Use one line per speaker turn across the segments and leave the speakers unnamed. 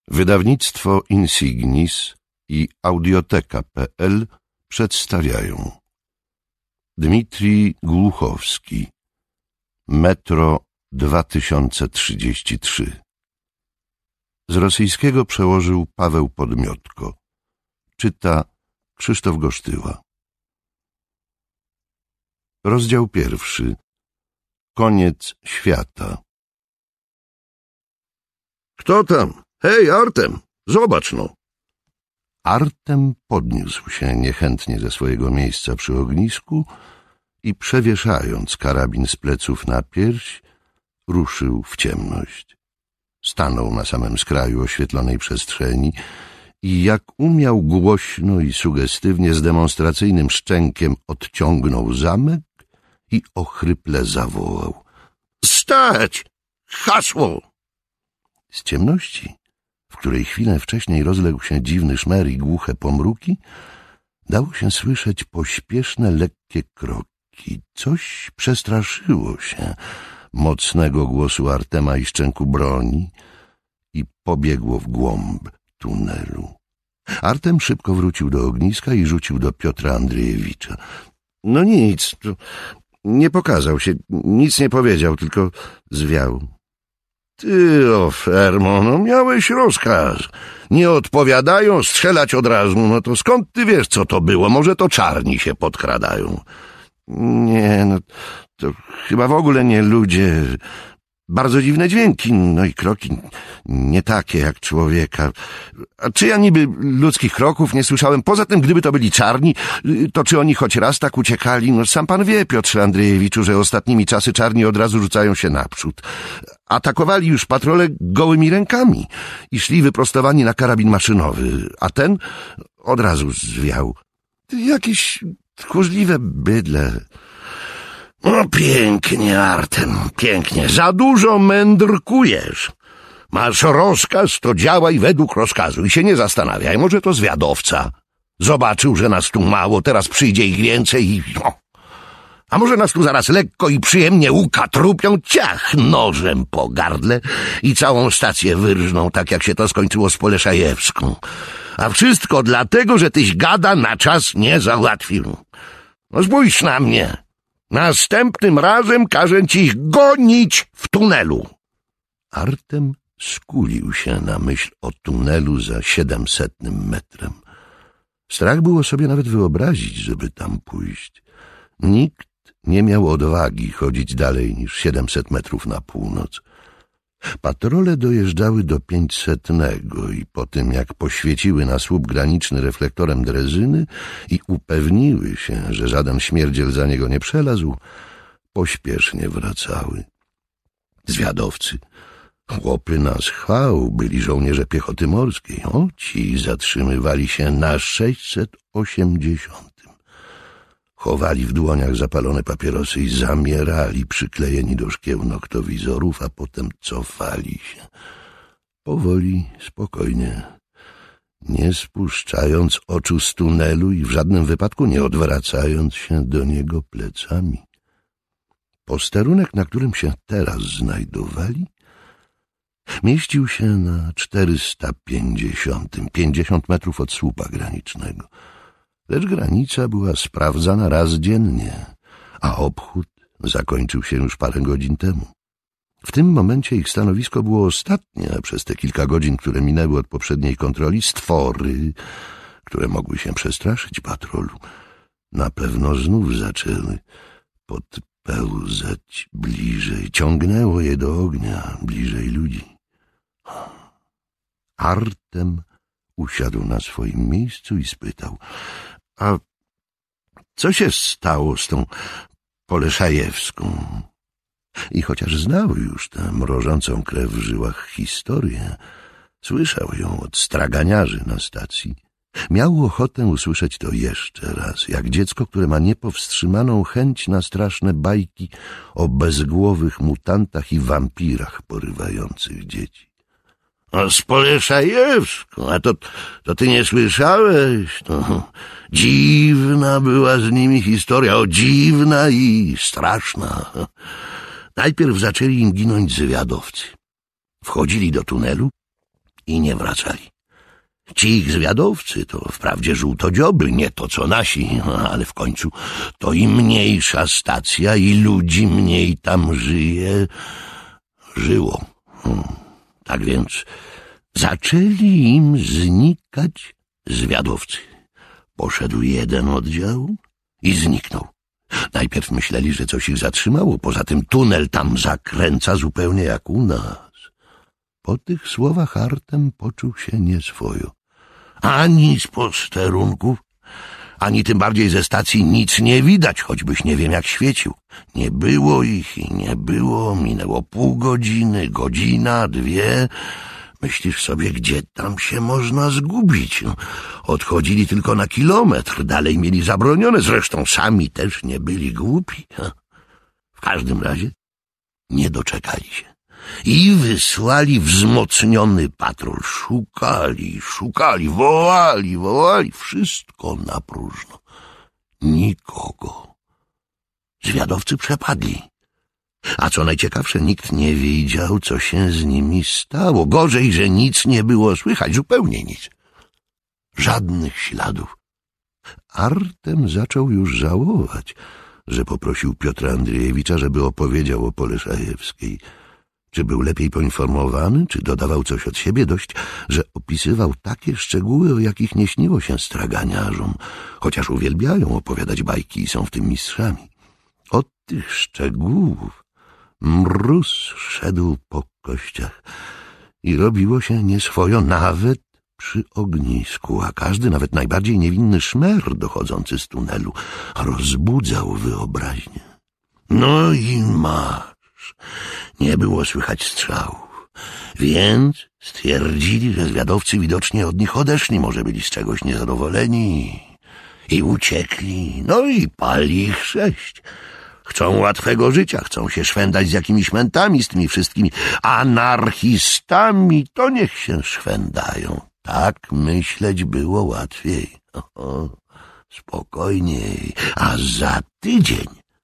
Wydawnictwo Insignis i Audioteka.pl przedstawiają Dmitrij Głuchowski, Metro 2033. Z rosyjskiego przełożył Paweł Podmiotko. Czyta Krzysztof Gosztyła. Rozdział 1. Koniec świata.
Kto tam? Hej, Artem, zobacz no.
Artem podniósł się niechętnie ze swojego miejsca przy ognisku i przewieszając karabin z pleców na pierś, ruszył w ciemność. Stanął na samym skraju oświetlonej przestrzeni i jak umiał głośno i sugestywnie z demonstracyjnym szczękiem odciągnął zamek i ochryple zawołał:
Stać! Hasło!
Z ciemności, w której chwilę wcześniej rozległ się dziwny szmer i głuche pomruki, dało się słyszeć pośpieszne, lekkie kroki. Coś przestraszyło się mocnego głosu Artema i szczęku broni i pobiegło w głąb tunelu. Artem szybko wrócił do ogniska i rzucił do Piotra Andrzejewicza:
No nic, nie pokazał się, nic nie powiedział, tylko zwiał. Ty, Fermo, no miałeś rozkaz. Nie odpowiadają, strzelać od razu. No to skąd ty wiesz, co to było? Może to czarni się podkradają. Nie, no to chyba w ogóle nie ludzie. Bardzo dziwne dźwięki, no i kroki nie takie jak człowieka. A czy ja niby ludzkich kroków nie słyszałem? Poza tym, gdyby to byli czarni, to czy oni choć raz tak uciekali? No sam pan wie, Piotrze Andrzejewiczu, że ostatnimi czasy czarni od razu rzucają się naprzód. Atakowali już patrole gołymi rękami i szli wyprostowani na karabin maszynowy, a ten od razu zwiał. Jakieś tchórzliwe bydle. No pięknie, Artem, pięknie. Za dużo mędrkujesz. Masz rozkaz, to działaj według rozkazu i się nie zastanawiaj. Może to zwiadowca. Zobaczył, że nas tu mało, teraz przyjdzie ich więcej i... A może nas tu zaraz lekko i przyjemnie ukatrupią, ciach, nożem po gardle i całą stację wyrżną, tak jak się to skończyło z Poleszajewską. A wszystko dlatego, że tyś gada na czas nie załatwił. No spójrz na mnie. Następnym razem każę ci ich gonić w tunelu.
Artem skulił się na myśl o tunelu za 700 metrem. Strach było sobie nawet wyobrazić, żeby tam pójść. Nikt nie miał odwagi chodzić dalej niż 700 metrów na północ. Patrole dojeżdżały do 500 i po tym, jak poświeciły na słup graniczny reflektorem drezyny i upewniły się, że żaden śmierdziel za niego nie przelazł, pośpiesznie wracały. Zwiadowcy, chłopy na schwał, byli żołnierze piechoty morskiej. Ci zatrzymywali się na 680. Chowali w dłoniach zapalone papierosy i zamierali przyklejeni do szkieł noktowizorów, a potem cofali się. Powoli, spokojnie, nie spuszczając oczu z tunelu i w żadnym wypadku nie odwracając się do niego plecami. Posterunek, na którym się teraz znajdowali, mieścił się na 50 metrów od słupa granicznego. Lecz granica była sprawdzana raz dziennie, a obchód zakończył się już parę godzin temu. W tym momencie ich stanowisko było ostatnie, a przez te kilka godzin, które minęły od poprzedniej kontroli, stwory, które mogły się przestraszyć patrolu, na pewno znów zaczęły podpełzać bliżej. Ciągnęło je do ognia, bliżej ludzi. Artem usiadł na swoim miejscu i spytał: a co się stało z tą Poleszajewską? I chociaż znał już tę mrożącą krew w żyłach historię, słyszał ją od straganiarzy na stacji, miał ochotę usłyszeć to jeszcze raz, jak dziecko, które ma niepowstrzymaną chęć na straszne bajki o bezgłowych mutantach i wampirach porywających dzieci.
O, z Poleszajewską, a to ty nie słyszałeś? No, dziwna była z nimi historia, dziwna i straszna. Najpierw zaczęli im ginąć zwiadowcy. Wchodzili do tunelu
i nie wracali. Ci ich zwiadowcy to wprawdzie żółtodzioby, nie to co nasi, ale w końcu to i mniejsza stacja i ludzi mniej tam żyło. Tak więc zaczęli im znikać zwiadowcy. Poszedł jeden oddział i zniknął. Najpierw myśleli, że coś ich zatrzymało, poza tym tunel tam zakręca zupełnie jak u nas. Po tych słowach Artem poczuł się nieswojo. Ani z posterunków, ani tym bardziej ze stacji nic nie widać, choćbyś nie wiem jak świecił. Nie było ich i nie było, minęło pół godziny, godzina, dwie. Myślisz sobie, gdzie tam się można zgubić? Odchodzili tylko na kilometr, dalej mieli zabronione, zresztą sami też nie byli głupi. W każdym razie nie doczekali się i wysłali wzmocniony patrol. Szukali, wołali, wszystko na próżno. Nikogo. Zwiadowcy przepadli. A co najciekawsze, nikt nie wiedział, co się z nimi stało. Gorzej, że nic nie było słychać, zupełnie nic. Żadnych śladów. Artem zaczął już żałować, że poprosił Piotra Andrzejewicza, żeby opowiedział o Poleszajewskiej. Czy był lepiej poinformowany, czy dodawał coś od siebie? Dość, że opisywał takie szczegóły, o jakich nie śniło się straganiarzom, chociaż uwielbiają opowiadać bajki i są w tym mistrzami. Od tych szczegółów mróz szedł po kościach i robiło się nieswojo nawet przy ognisku, a każdy, nawet najbardziej niewinny szmer dochodzący z tunelu rozbudzał wyobraźnię. No i masz. Nie było słychać strzałów, więc stwierdzili, że zwiadowcy widocznie od nich odeszli, może byli z czegoś niezadowoleni i uciekli. No i pali ich 6. Chcą łatwego życia, chcą się szwendać z jakimiś mentami, z tymi wszystkimi anarchistami, to niech się szwędają. Tak myśleć było łatwiej. Spokojniej. A za tydzień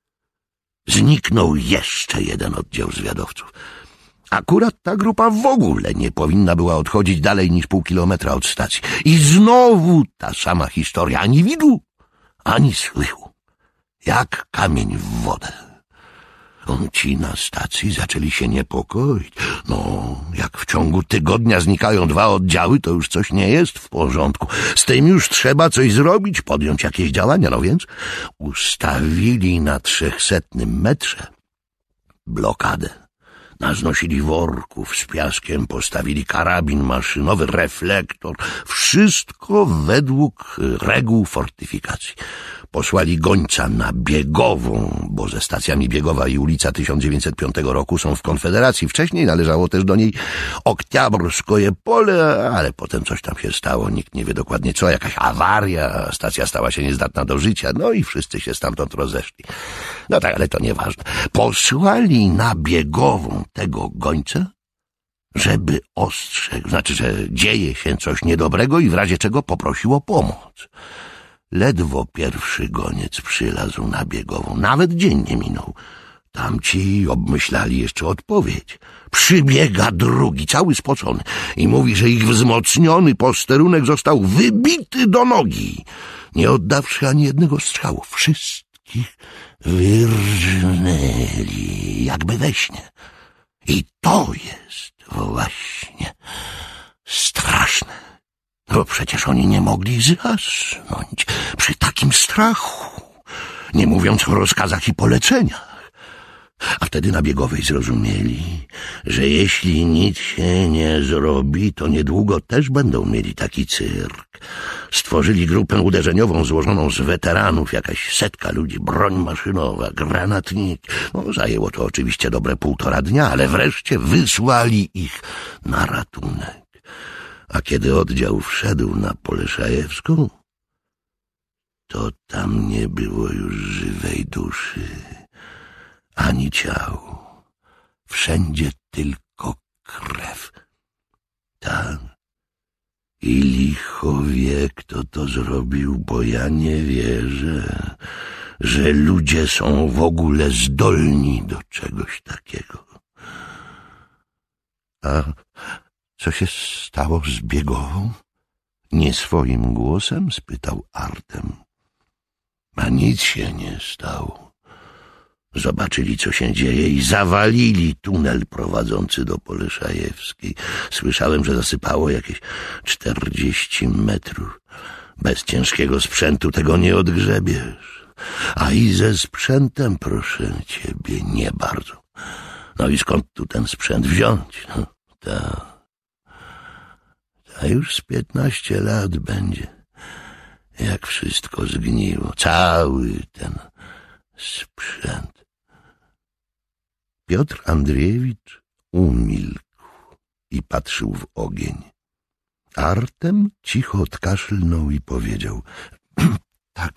zniknął jeszcze jeden oddział zwiadowców. Akurat ta grupa w ogóle nie powinna była odchodzić dalej niż pół kilometra od stacji. I znowu ta sama historia. Ani widu, ani słychu. Jak kamień w wodę. Ci na stacji zaczęli się niepokoić. No, jak w ciągu tygodnia znikają 2 oddziały, to już coś nie jest w porządku. Z tym już trzeba coś zrobić, podjąć jakieś działania. No więc ustawili na 300 metrze blokadę. Naznosili worków z piaskiem, postawili karabin maszynowy, reflektor. Wszystko według reguł fortyfikacji. Posłali gońca na Biegową, bo ze stacjami Biegowa i ulica 1905 roku są w Konfederacji. Wcześniej należało też do niej Oktiabrskoje Pole, ale potem coś tam się stało, nikt nie wie dokładnie co, jakaś awaria, stacja stała się niezdatna do życia, no i wszyscy się stamtąd rozeszli. No tak, ale to nieważne. Posłali na Biegową tego gońca, żeby ostrzegł, znaczy, że dzieje się coś niedobrego i w razie czego poprosił o pomoc. Ledwo pierwszy goniec przylazł na Biegową, nawet dzień nie minął. Tamci obmyślali jeszcze odpowiedź. Przybiega drugi, cały spocony, i mówi, że ich wzmocniony posterunek został wybity do nogi, nie oddawszy ani jednego strzału. Wszystkich wyrżnęli, jakby we śnie. I to jest właśnie straszne. Bo przecież oni nie mogli zasnąć przy takim strachu, nie mówiąc o rozkazach i poleceniach. A wtedy na Biegowej zrozumieli, że jeśli nic się nie zrobi, to niedługo też będą mieli taki cyrk. Stworzyli grupę uderzeniową złożoną z weteranów, jakaś 100 ludzi, broń maszynowa, granatniki. No, zajęło to oczywiście dobre 1,5 dnia, ale wreszcie wysłali ich na ratunek. A kiedy oddział wszedł na Poleszajewską, to tam nie było już żywej duszy, ani ciał. Wszędzie tylko krew. Tak. I licho wie, kto to zrobił, bo ja nie wierzę, że ludzie są w ogóle zdolni do czegoś takiego. A Co się stało z biegową? Nie swoim głosem spytał Artem. A nic się nie stało. Zobaczyli, co się dzieje i zawalili tunel prowadzący do Poleszajewskiej. Słyszałem, że zasypało jakieś 40 metrów. Bez ciężkiego sprzętu tego nie odgrzebiesz. A i ze sprzętem, proszę ciebie, nie bardzo. No i skąd tu ten sprzęt wziąć? No, a już z 15 lat będzie, jak wszystko zgniło. Cały ten sprzęt. Piotr Andrzejewicz umilkł i patrzył w ogień. Artem cicho odkaszlnął i powiedział: tak,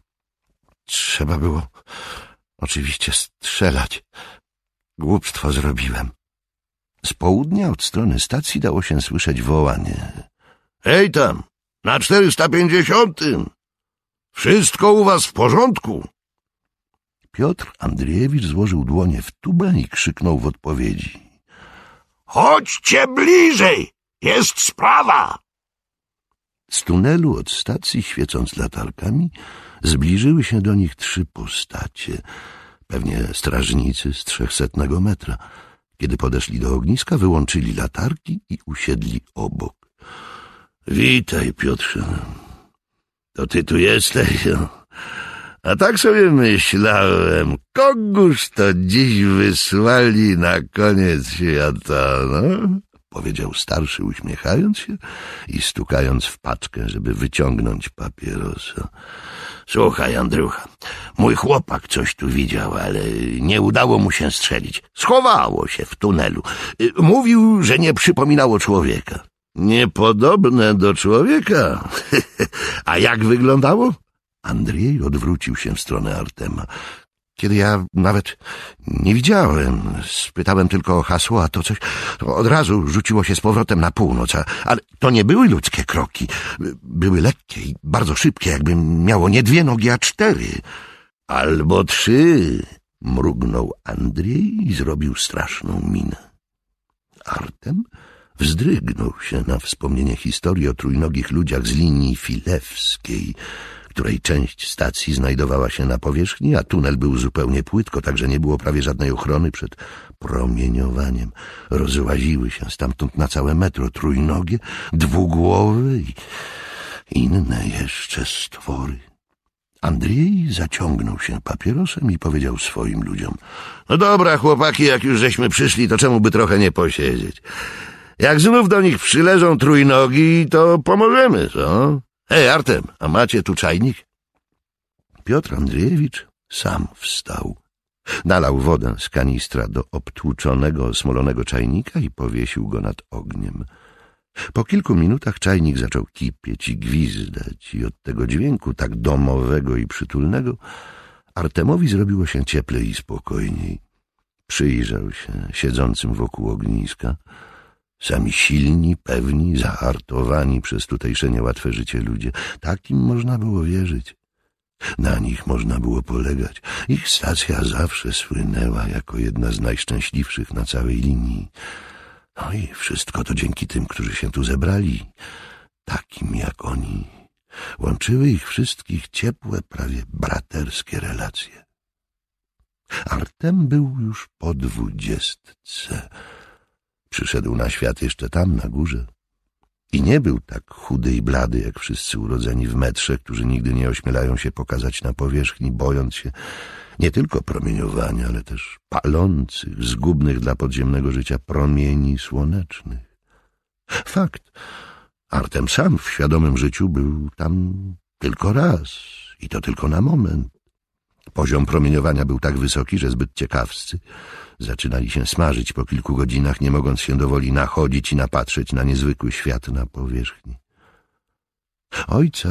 trzeba było oczywiście strzelać. Głupstwo zrobiłem. Z południa od strony stacji dało się słyszeć wołanie.
Hej tam, na 450. Wszystko u was w porządku?
Piotr Andrzejewicz złożył dłonie w tubę i krzyknął w odpowiedzi.
Chodźcie bliżej, jest sprawa.
Z tunelu od stacji, świecąc latarkami, zbliżyły się do nich 3 postacie, pewnie strażnicy z 300 metra. Kiedy podeszli do ogniska, wyłączyli latarki i usiedli obok.
Witaj, Piotrze. To ty tu jesteś? A tak sobie myślałem, kogóż to dziś wysłali na koniec świata, no?
Powiedział starszy, uśmiechając się i stukając w paczkę, żeby wyciągnąć papierosa.
Słuchaj, Andrucha, mój chłopak coś tu widział, ale nie udało mu się strzelić. Schowało się w tunelu. Mówił, że nie przypominało człowieka. Niepodobne do człowieka. A jak wyglądało?
Andrzej odwrócił się w stronę Artema. Kiedy ja nawet nie widziałem, spytałem tylko o hasło, a to coś od razu rzuciło się z powrotem na północ. Ale to nie były ludzkie kroki. Były lekkie i bardzo szybkie, jakby miało nie 2 nogi, a 4.
Albo 3,
mrugnął Andrzej i zrobił straszną minę. Artem wzdrygnął się na wspomnienie historii o trójnogich ludziach z linii filewskiej, której część stacji znajdowała się na powierzchni, a tunel był zupełnie płytko, tak że nie było prawie żadnej ochrony przed promieniowaniem. Rozłaziły się stamtąd na całe metro trójnogie, dwugłowe i inne jeszcze stwory. Andrzej zaciągnął się papierosem i powiedział swoim ludziom:
no dobra, chłopaki, jak już żeśmy przyszli, to czemu by trochę nie posiedzieć? Jak znów do nich przyleżą trójnogi, to pomożemy, co? Hej, Artem, a macie tu czajnik?
Piotr Andrzejewicz sam wstał. Nalał wodę z kanistra do obtłuczonego, smolonego czajnika i powiesił go nad ogniem. Po kilku minutach czajnik zaczął kipieć i gwizdać i od tego dźwięku, tak domowego i przytulnego, Artemowi zrobiło się cieplej i spokojniej. Przyjrzał się siedzącym wokół ogniska. Sami silni, pewni, zahartowani przez tutejsze niełatwe życie ludzie. Takim można było wierzyć. Na nich można było polegać. Ich stacja zawsze słynęła jako jedna z najszczęśliwszych na całej linii. No i wszystko to dzięki tym, którzy się tu zebrali, takim jak oni. Łączyły ich wszystkich ciepłe, prawie braterskie relacje. Artem był już po 20. Przyszedł na świat jeszcze tam, na górze. I nie był tak chudy i blady, jak wszyscy urodzeni w metrze, którzy nigdy nie ośmielają się pokazać na powierzchni, bojąc się nie tylko promieniowania, ale też palących, zgubnych dla podziemnego życia promieni słonecznych. Fakt. Artem sam w świadomym życiu był tam tylko raz i to tylko na moment. Poziom promieniowania był tak wysoki, że zbyt ciekawscy zaczynali się smażyć po kilku godzinach, nie mogąc się dowoli nachodzić i napatrzeć na niezwykły świat na powierzchni. Ojca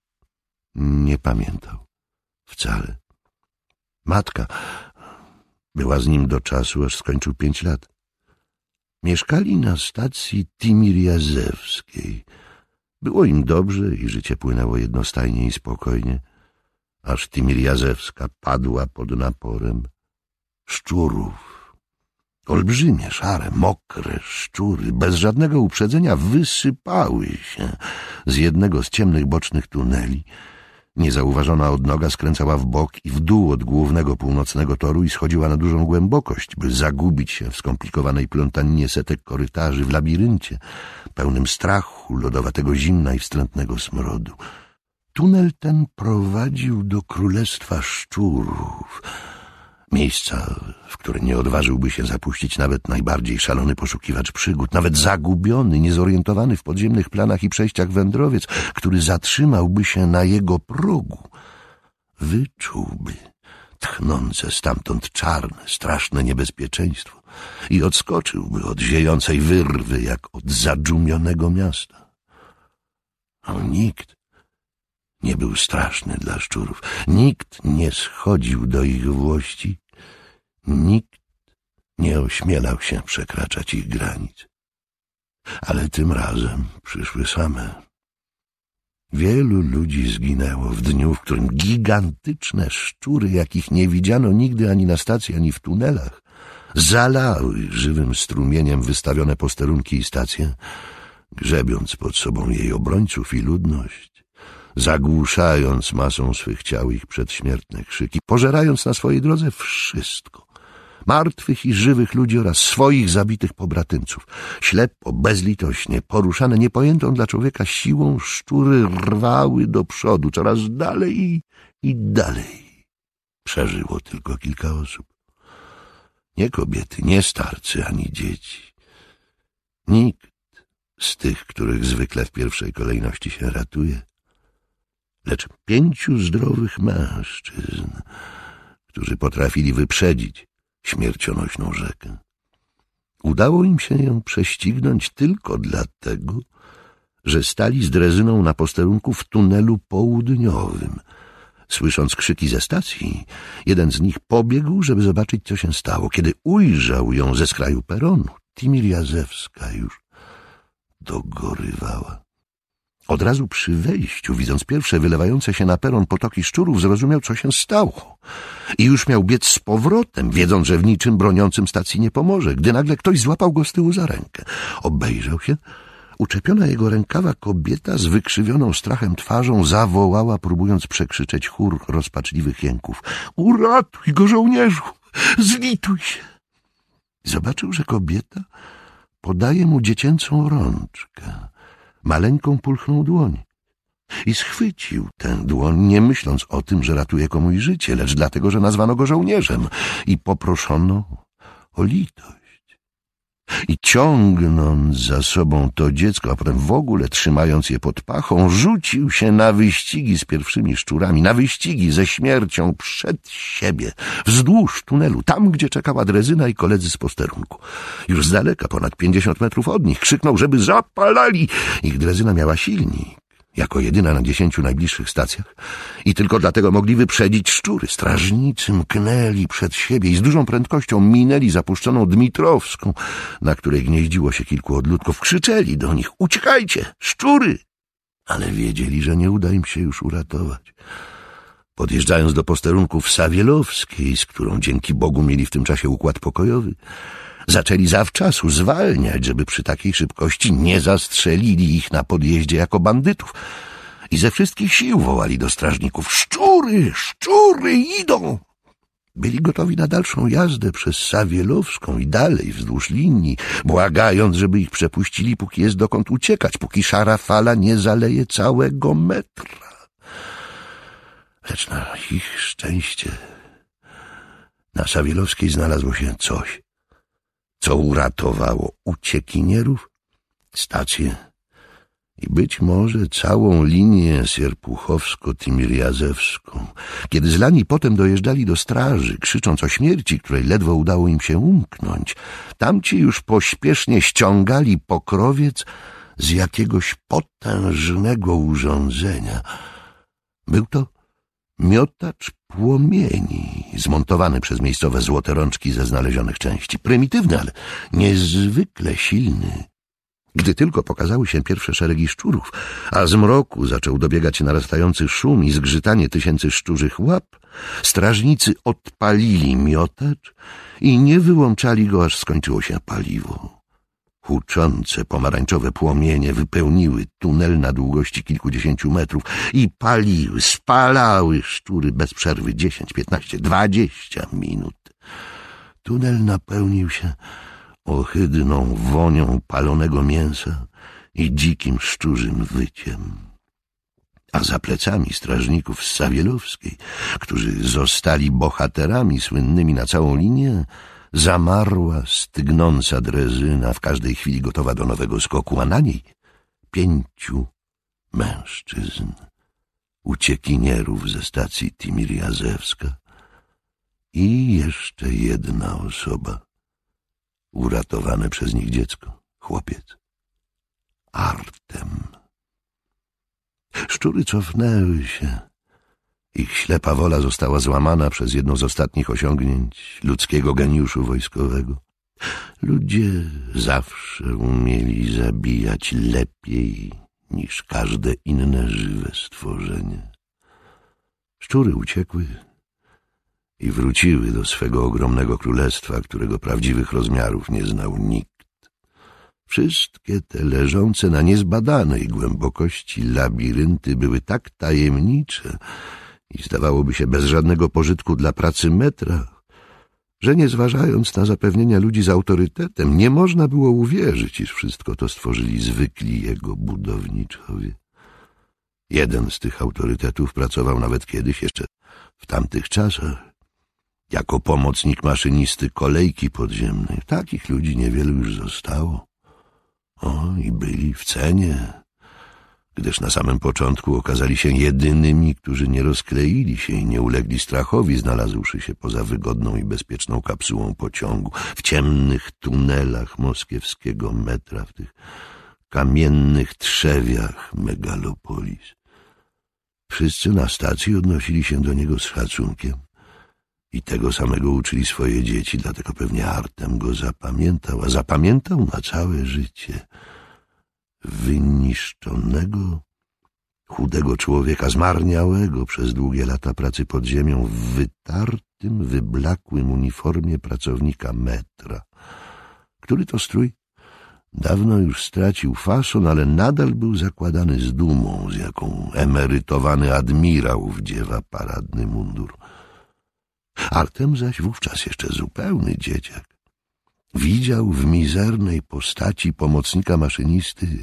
nie pamiętał wcale. Matka była z nim do czasu, aż skończył 5 lat. Mieszkali na stacji Timiriazewskiej. Było im dobrze i życie płynęło jednostajnie i spokojnie, aż Timiriazewska padła pod naporem szczurów. Olbrzymie, szare, mokre szczury bez żadnego uprzedzenia wysypały się z jednego z ciemnych bocznych tuneli. Niezauważona odnoga skręcała w bok i w dół od głównego północnego toru i schodziła na dużą głębokość, by zagubić się w skomplikowanej plątaninie setek korytarzy, w labiryncie pełnym strachu, lodowatego zimna i wstrętnego smrodu. Tunel ten prowadził do Królestwa Szczurów, miejsca, w które nie odważyłby się zapuścić nawet najbardziej szalony poszukiwacz przygód, nawet zagubiony, niezorientowany w podziemnych planach i przejściach wędrowiec, który zatrzymałby się na jego progu. Wyczułby tchnące stamtąd czarne, straszne niebezpieczeństwo i odskoczyłby od ziejącej wyrwy, jak od zadżumionego miasta. Ale nikt nie był straszny dla szczurów. Nikt nie schodził do ich włości. Nikt nie ośmielał się przekraczać ich granic. Ale tym razem przyszły same. Wielu ludzi zginęło w dniu, w którym gigantyczne szczury, jakich nie widziano nigdy ani na stacji, ani w tunelach, zalały żywym strumieniem wystawione posterunki i stacje, grzebiąc pod sobą jej obrońców i ludność, zagłuszając masą swych ciał ich przedśmiertne krzyki, pożerając na swojej drodze wszystko, martwych i żywych ludzi oraz swoich zabitych pobratymców. Ślepo, bezlitośnie, poruszane niepojętą dla człowieka siłą, szczury rwały do przodu, coraz dalej i dalej. Przeżyło tylko kilka osób. Nie kobiety, nie starcy, ani dzieci. Nikt z tych, których zwykle w pierwszej kolejności się ratuje, lecz 5 zdrowych mężczyzn, którzy potrafili wyprzedzić śmiercionośną rzekę. Udało im się ją prześcignąć tylko dlatego, że stali z drezyną na posterunku w tunelu południowym. Słysząc krzyki ze stacji, jeden z nich pobiegł, żeby zobaczyć, co się stało. Kiedy ujrzał ją ze skraju peronu, Timirzjazewska już dogorywała. Od razu przy wejściu, widząc pierwsze wylewające się na peron potoki szczurów, zrozumiał, co się stało. I już miał biec z powrotem, wiedząc, że w niczym broniącym stacji nie pomoże, gdy nagle ktoś złapał go z tyłu za rękę. Obejrzał się. Uczepiona jego rękawa kobieta z wykrzywioną strachem twarzą zawołała, próbując przekrzyczeć chór rozpaczliwych jęków. Uratuj go, żołnierzu! Zlituj się! Zobaczył, że kobieta podaje mu dziecięcą rączkę, maleńką pulchną dłoń. I schwycił tę dłoń, nie myśląc o tym, że ratuje komuś życie, lecz dlatego, że nazwano go żołnierzem i poproszono o litość. I ciągnąc za sobą to dziecko, a potem w ogóle trzymając je pod pachą, rzucił się na wyścigi z pierwszymi szczurami, na wyścigi ze śmiercią przed siebie, wzdłuż tunelu, tam, gdzie czekała drezyna i koledzy z posterunku. Już z daleka, ponad 50 metrów od nich, krzyknął, żeby zapalali. Ich drezyna miała silnik, jako jedyna na 10 najbliższych stacjach, i tylko dlatego mogli wyprzedzić szczury. Strażnicy mknęli przed siebie i z dużą prędkością minęli zapuszczoną Dmitrowską, na której gnieździło się kilku odludków. Krzyczeli do nich: uciekajcie, szczury! Ale wiedzieli, że nie uda im się już uratować. Podjeżdżając do posterunku w Sawielowskiej, z którą dzięki Bogu mieli w tym czasie układ pokojowy, zaczęli zawczasu zwalniać, żeby przy takiej szybkości nie zastrzelili ich na podjeździe jako bandytów. I ze wszystkich sił wołali do strażników: szczury, szczury, idą! Byli gotowi na dalszą jazdę przez Sawielowską i dalej wzdłuż linii, błagając, żeby ich przepuścili, póki jest dokąd uciekać, póki szara fala nie zaleje całego metra. Lecz na ich szczęście na Sawielowskiej znalazło się coś, co uratowało uciekinierów, stację i być może całą linię Sierpuchowsko-Timirjazewską. Kiedy zlani potem dojeżdżali do straży, krzycząc o śmierci, której ledwo udało im się umknąć, tamci już pośpiesznie ściągali pokrowiec z jakiegoś potężnego urządzenia. Był to miotacz płomieni, zmontowany przez miejscowe złote rączki ze znalezionych części. Prymitywny, ale niezwykle silny. Gdy tylko pokazały się pierwsze szeregi szczurów, a z mroku zaczął dobiegać narastający szum i zgrzytanie tysięcy szczurzych łap, strażnicy odpalili miotacz i nie wyłączali go, aż skończyło się paliwo. Huczące pomarańczowe płomienie wypełniły tunel na długości kilkudziesięciu metrów i paliły, spalały szczury bez przerwy 10, 15, 20 minut. Tunel napełnił się ohydną wonią palonego mięsa i dzikim szczurzym wyciem. A za plecami strażników z Sawielowskiej, którzy zostali bohaterami słynnymi na całą linię, zamarła stygnąca drezyna, w każdej chwili gotowa do nowego skoku, a na niej 5 mężczyzn, uciekinierów ze stacji Timiriazewska i jeszcze jedna osoba, uratowane przez nich dziecko, chłopiec, Artem. Szczury cofnęły się. Ich ślepa wola została złamana przez jedno z ostatnich osiągnięć ludzkiego geniuszu wojskowego. Ludzie zawsze umieli zabijać lepiej niż każde inne żywe stworzenie. Szczury uciekły i wróciły do swego ogromnego królestwa, którego prawdziwych rozmiarów nie znał nikt. Wszystkie te leżące na niezbadanej głębokości labirynty były tak tajemnicze i zdawałoby się bez żadnego pożytku dla pracy metra, że nie zważając na zapewnienia ludzi z autorytetem, nie można było uwierzyć, iż wszystko to stworzyli zwykli jego budowniczowie. Jeden z tych autorytetów pracował nawet kiedyś, jeszcze w tamtych czasach, jako pomocnik maszynisty kolejki podziemnej. Takich ludzi niewielu już zostało. I byli w cenie, gdyż na samym początku okazali się jedynymi, którzy nie rozkleili się i nie ulegli strachowi, znalazłszy się poza wygodną i bezpieczną kapsułą pociągu, w ciemnych tunelach moskiewskiego metra, w tych kamiennych trzewiach megalopolis. Wszyscy na stacji odnosili się do niego z szacunkiem i tego samego uczyli swoje dzieci, dlatego pewnie Artem go zapamiętał, a zapamiętał na całe życie. Wyniszczonego, chudego człowieka, zmarniałego przez długie lata pracy pod ziemią w wytartym, wyblakłym uniformie pracownika metra, który to strój dawno już stracił fason, ale nadal był zakładany z dumą, z jaką emerytowany admirał wdziewa paradny mundur. Artem zaś wówczas jeszcze zupełny dzieciak widział w mizernej postaci pomocnika maszynisty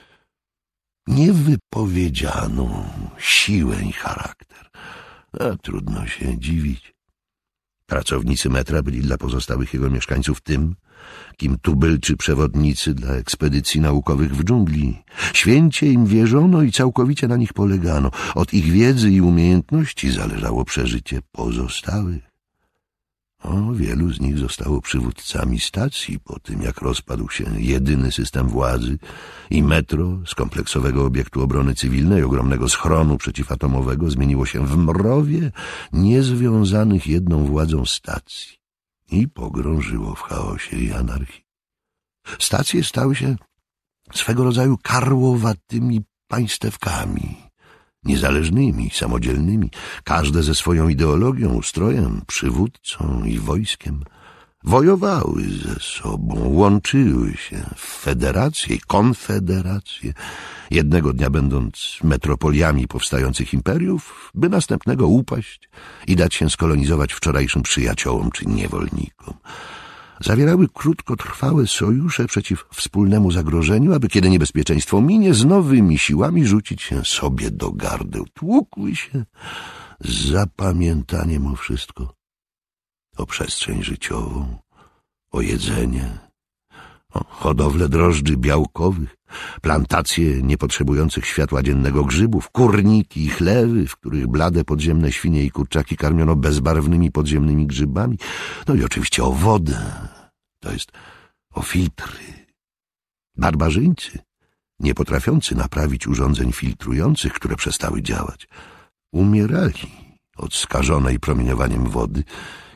niewypowiedzianą siłę i charakter. Trudno się dziwić. Pracownicy metra byli dla pozostałych jego mieszkańców tym, kim tubylczy przewodnicy dla ekspedycji naukowych w dżungli. Święcie im wierzono i całkowicie na nich polegano. Od ich wiedzy i umiejętności zależało przeżycie pozostałych. Wielu z nich zostało przywódcami stacji po tym, jak rozpadł się jedyny system władzy i metro z kompleksowego obiektu obrony cywilnej, ogromnego schronu przeciwatomowego, zmieniło się w mrowie niezwiązanych jedną władzą stacji i pogrążyło w chaosie i anarchii. Stacje stały się swego rodzaju karłowatymi państewkami, niezależnymi, samodzielnymi, każde ze swoją ideologią, ustrojem, przywódcą i wojskiem. Wojowały ze sobą, łączyły się w federacje i konfederacje, jednego dnia będąc metropoliami powstających imperiów, by następnego upaść i dać się skolonizować wczorajszym przyjaciołom czy niewolnikom. Zawierały krótkotrwałe sojusze przeciw wspólnemu zagrożeniu, aby kiedy niebezpieczeństwo minie, z nowymi siłami rzucić się sobie do gardeł. Tłukły się z zapamiętaniem o wszystko. O przestrzeń życiową, o jedzenie, o hodowlę drożdży białkowych, plantacje niepotrzebujących światła dziennego grzybów, kurniki i chlewy, w których blade podziemne świnie i kurczaki karmiono bezbarwnymi podziemnymi grzybami, i oczywiście o wodę, to jest o filtry. Barbarzyńcy, nie potrafiący naprawić urządzeń filtrujących, które przestały działać, umierali od skażonej promieniowaniem wody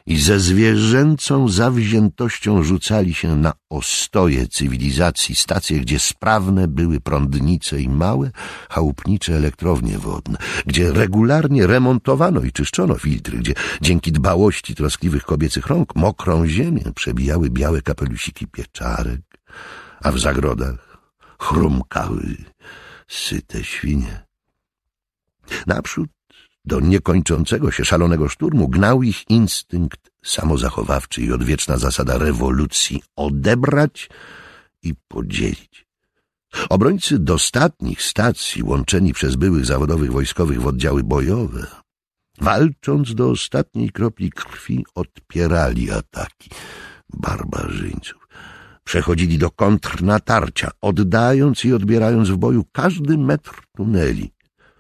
i ze zwierzęcą zawziętością rzucali się na ostoje cywilizacji, stacje, gdzie sprawne były prądnice i małe, chałupnicze elektrownie wodne, gdzie regularnie remontowano i czyszczono filtry, gdzie dzięki dbałości troskliwych kobiecych rąk mokrą ziemię przebijały białe kapelusiki pieczarek, a w zagrodach chrumkały syte świnie. Naprzód do niekończącego się szalonego szturmu gnał ich instynkt samozachowawczy i odwieczna zasada rewolucji — odebrać i podzielić. Obrońcy dostatnich stacji, łączeni przez byłych zawodowych wojskowych w oddziały bojowe, walcząc do ostatniej kropli krwi, odpierali ataki barbarzyńców. Przechodzili do kontrnatarcia, oddając i odbierając w boju każdy metr tuneli.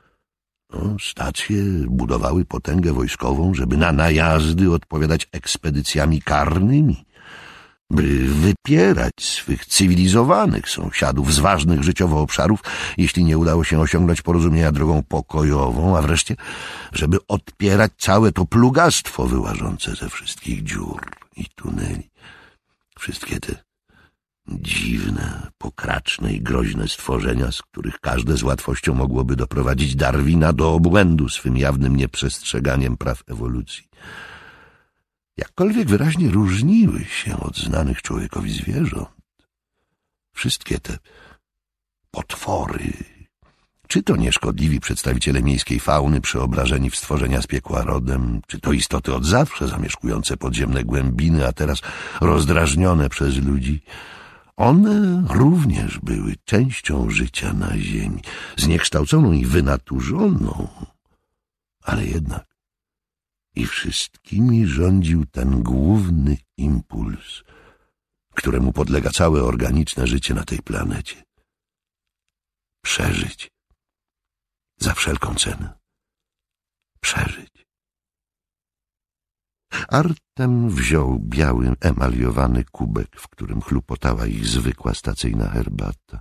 Stacje budowały potęgę wojskową, żeby na najazdy odpowiadać ekspedycjami karnymi, by wypierać swych cywilizowanych sąsiadów z ważnych życiowo obszarów, jeśli nie udało się osiągnąć porozumienia drogą pokojową, a wreszcie, żeby odpierać całe to plugastwo wyłażące ze wszystkich dziur i tuneli. Wszystkie te dziwne, pokraczne i groźne stworzenia, z których każde z łatwością mogłoby doprowadzić Darwina do obłędu swym jawnym nieprzestrzeganiem praw ewolucji. Jakkolwiek wyraźnie różniły się od znanych człowiekowi zwierząt, wszystkie te potwory, czy to nieszkodliwi przedstawiciele miejskiej fauny przeobrażeni w stworzenia z piekła rodem, czy to istoty od zawsze zamieszkujące podziemne głębiny, a teraz rozdrażnione przez ludzi, one również były częścią życia na ziemi, zniekształconą i wynaturzoną, ale jednak i wszystkimi rządził ten główny impuls, któremu podlega całe organiczne życie na tej planecie. Przeżyć. Za wszelką cenę. Przeżyć. Artem wziął biały, emaliowany kubek, w którym chlupotała ich zwykła stacyjna herbata.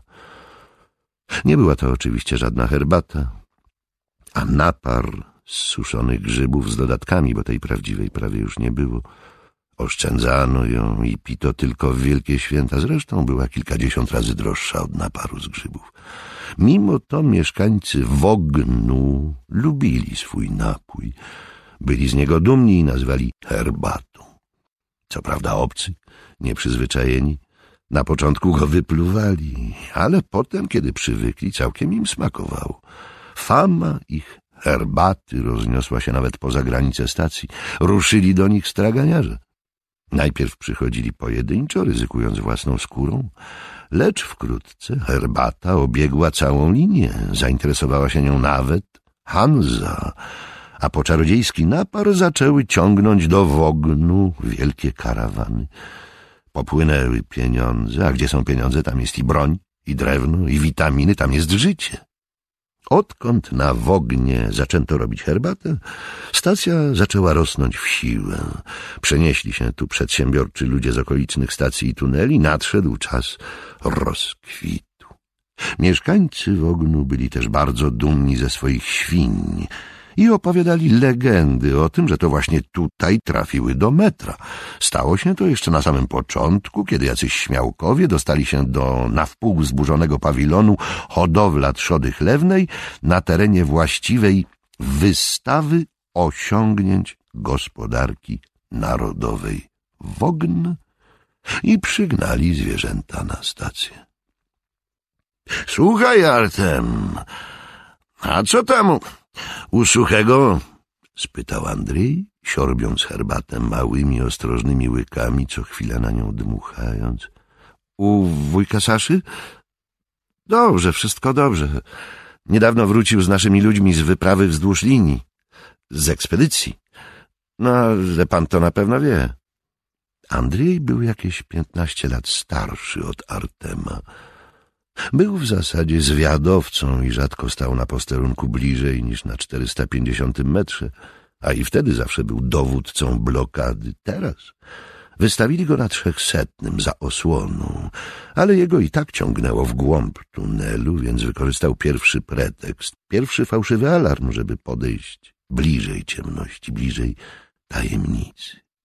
Nie była to oczywiście żadna herbata, a napar z suszonych grzybów z dodatkami, bo tej prawdziwej prawie już nie było. Oszczędzano ją i pito tylko w wielkie święta, zresztą była kilkadziesiąt razy droższa od naparu z grzybów. Mimo to mieszkańcy Wognu lubili swój napój. Byli z niego dumni i nazwali herbatą. Co prawda obcy, nieprzyzwyczajeni, na początku go wypluwali, ale potem, kiedy przywykli, całkiem im smakowało. Fama ich herbaty rozniosła się nawet poza granice stacji. Ruszyli do nich straganiarze. Najpierw przychodzili pojedynczo, ryzykując własną skórą, lecz wkrótce herbata obiegła całą linię. Zainteresowała się nią nawet Hanza, a po czarodziejski napar zaczęły ciągnąć do Wognu wielkie karawany. Popłynęły pieniądze, a gdzie są pieniądze, tam jest i broń, i drewno, i witaminy, tam jest życie. Odkąd na Wognie zaczęto robić herbatę, stacja zaczęła rosnąć w siłę. Przenieśli się tu przedsiębiorczy ludzie z okolicznych stacji i tuneli, nadszedł czas rozkwitu. Mieszkańcy Wognu byli też bardzo dumni ze swoich świń i opowiadali legendy o tym, że to właśnie tutaj trafiły do metra. Stało się to jeszcze na samym początku, kiedy jacyś śmiałkowie dostali się do na wpół zburzonego pawilonu hodowla trzody chlewnej na terenie właściwej wystawy osiągnięć gospodarki narodowej Wogn i przygnali zwierzęta na stację. — Słuchaj, Artem, a co tam u Suchego? — spytał Andrzej, siorbiąc herbatę małymi, ostrożnymi łykami, co chwilę na nią dmuchając. — U wujka Saszy? — Dobrze, wszystko dobrze. Niedawno wrócił z naszymi ludźmi z wyprawy wzdłuż linii. Z ekspedycji. No, że pan to na pewno wie. Andrzej był jakieś 15 lat starszy od Artema. Był w zasadzie zwiadowcą i rzadko stał na posterunku bliżej niż na 450 metrze, a i wtedy zawsze był dowódcą blokady. Teraz wystawili go na 300 za osłoną, ale jego i tak ciągnęło w głąb tunelu, więc wykorzystał pierwszy pretekst, pierwszy fałszywy alarm, żeby podejść bliżej ciemności, bliżej tajemnicy.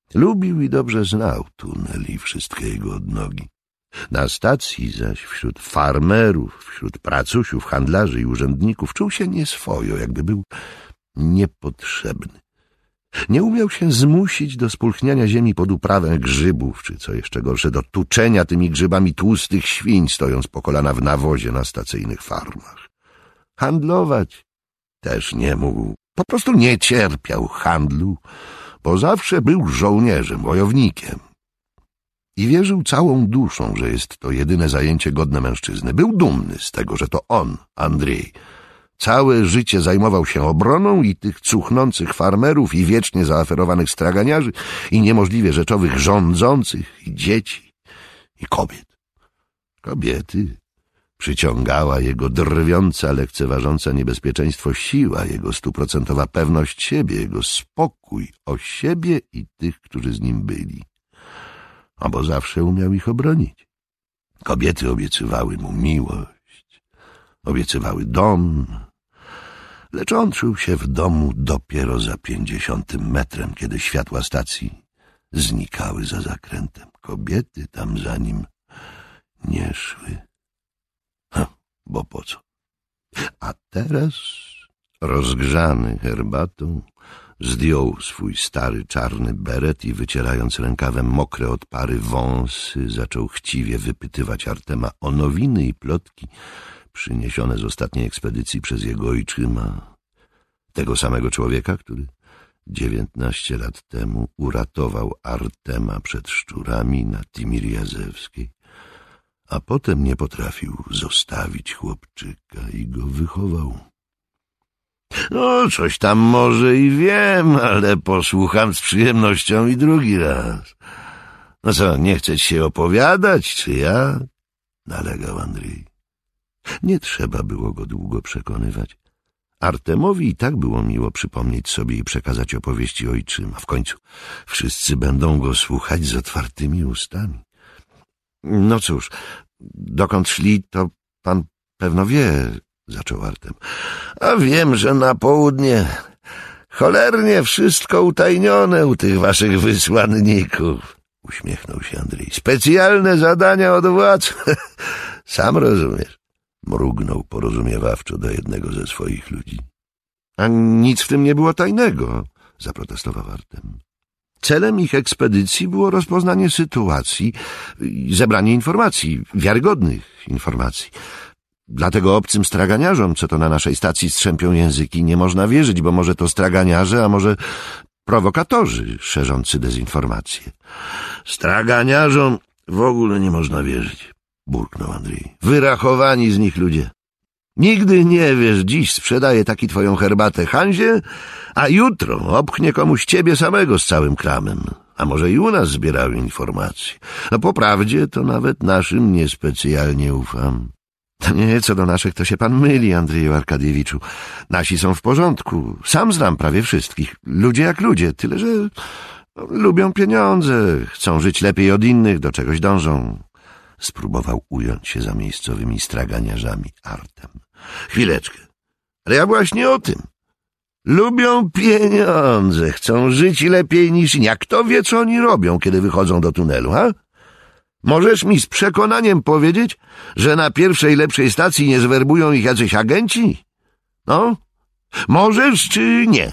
Lubił i dobrze znał tunel i wszystkie jego odnogi. Na stacji zaś wśród farmerów, wśród pracusiów, handlarzy i urzędników czuł się nieswojo, jakby był niepotrzebny. Nie umiał się zmusić do spulchniania ziemi pod uprawę grzybów, czy co jeszcze gorsze, do tuczenia tymi grzybami tłustych świń, stojąc po kolana w nawozie na stacyjnych farmach. Handlować też nie mógł. Po prostu nie cierpiał handlu, bo zawsze był żołnierzem, wojownikiem. I wierzył całą duszą, że jest to jedyne zajęcie godne mężczyzny. Był dumny z tego, że to on, Andrzej, całe życie zajmował się obroną i tych cuchnących farmerów i wiecznie zaaferowanych straganiarzy i niemożliwie rzeczowych rządzących i dzieci i kobiet. Kobiety przyciągała jego drwiąca, lekceważąca niebezpieczeństwo siła, jego 100% pewność siebie, jego spokój o siebie i tych, którzy z nim byli. A bo zawsze umiał ich obronić. Kobiety obiecywały mu miłość, obiecywały dom, lecz on czuł się w domu dopiero za 50 metrem, kiedy światła stacji znikały za zakrętem. Kobiety tam za nim nie szły. Bo po co? A teraz, rozgrzany herbatą, zdjął swój stary czarny beret i wycierając rękawem mokre od pary wąsy, zaczął chciwie wypytywać Artema o nowiny i plotki przyniesione z ostatniej ekspedycji przez jego ojczyma, tego samego człowieka, który 19 lat temu uratował Artema przed szczurami na Timirjazewskiej, a potem nie potrafił zostawić chłopczyka i go wychował. No, coś tam może i wiem, ale posłucham z przyjemnością i drugi raz. No co, nie chcesz się opowiadać, czy ja? Nalegał Andrzej. Nie trzeba było go długo przekonywać. Artemowi i tak było miło przypomnieć sobie i przekazać opowieści ojczyma. W końcu wszyscy będą go słuchać z otwartymi ustami. No cóż, dokąd szli, to pan pewno wie, zaczął Artem. A wiem, że na południe. Cholernie wszystko utajnione u tych waszych wysłanników. Uśmiechnął się Andrzej. Specjalne zadania od władz. Sam rozumiesz. Mrugnął porozumiewawczo do jednego ze swoich ludzi. A nic w tym nie było tajnego, zaprotestował Artem. Celem ich ekspedycji było rozpoznanie sytuacji i zebranie informacji, wiarygodnych informacji. Dlatego obcym straganiarzom, co to na naszej stacji strzępią języki, nie można wierzyć, bo może to straganiarze, a może prowokatorzy szerzący dezinformację. Straganiarzom w ogóle nie można wierzyć, burknął Andrzej. Wyrachowani z nich ludzie. Nigdy nie wiesz, dziś sprzedaje taki twoją herbatę Hanzie, a jutro obchnie komuś ciebie samego z całym kramem. A może i u nas zbierały informacje. No po prawdzie to nawet naszym niespecjalnie ufam. Nie, co do naszych, to się pan myli, Andrzeju Arkadiewiczu. Nasi są w porządku. Sam znam prawie wszystkich. Ludzie jak ludzie, tyle że lubią pieniądze, chcą żyć lepiej od innych, do czegoś dążą. Spróbował ująć się za miejscowymi straganiarzami Artem. Chwileczkę, ale ja właśnie o tym. Lubią pieniądze, chcą żyć lepiej niż inni. A kto wie, co oni robią, kiedy wychodzą do tunelu, ha? Możesz mi z przekonaniem powiedzieć, że na pierwszej lepszej stacji nie zwerbują ich jacyś agenci? No? Możesz czy nie?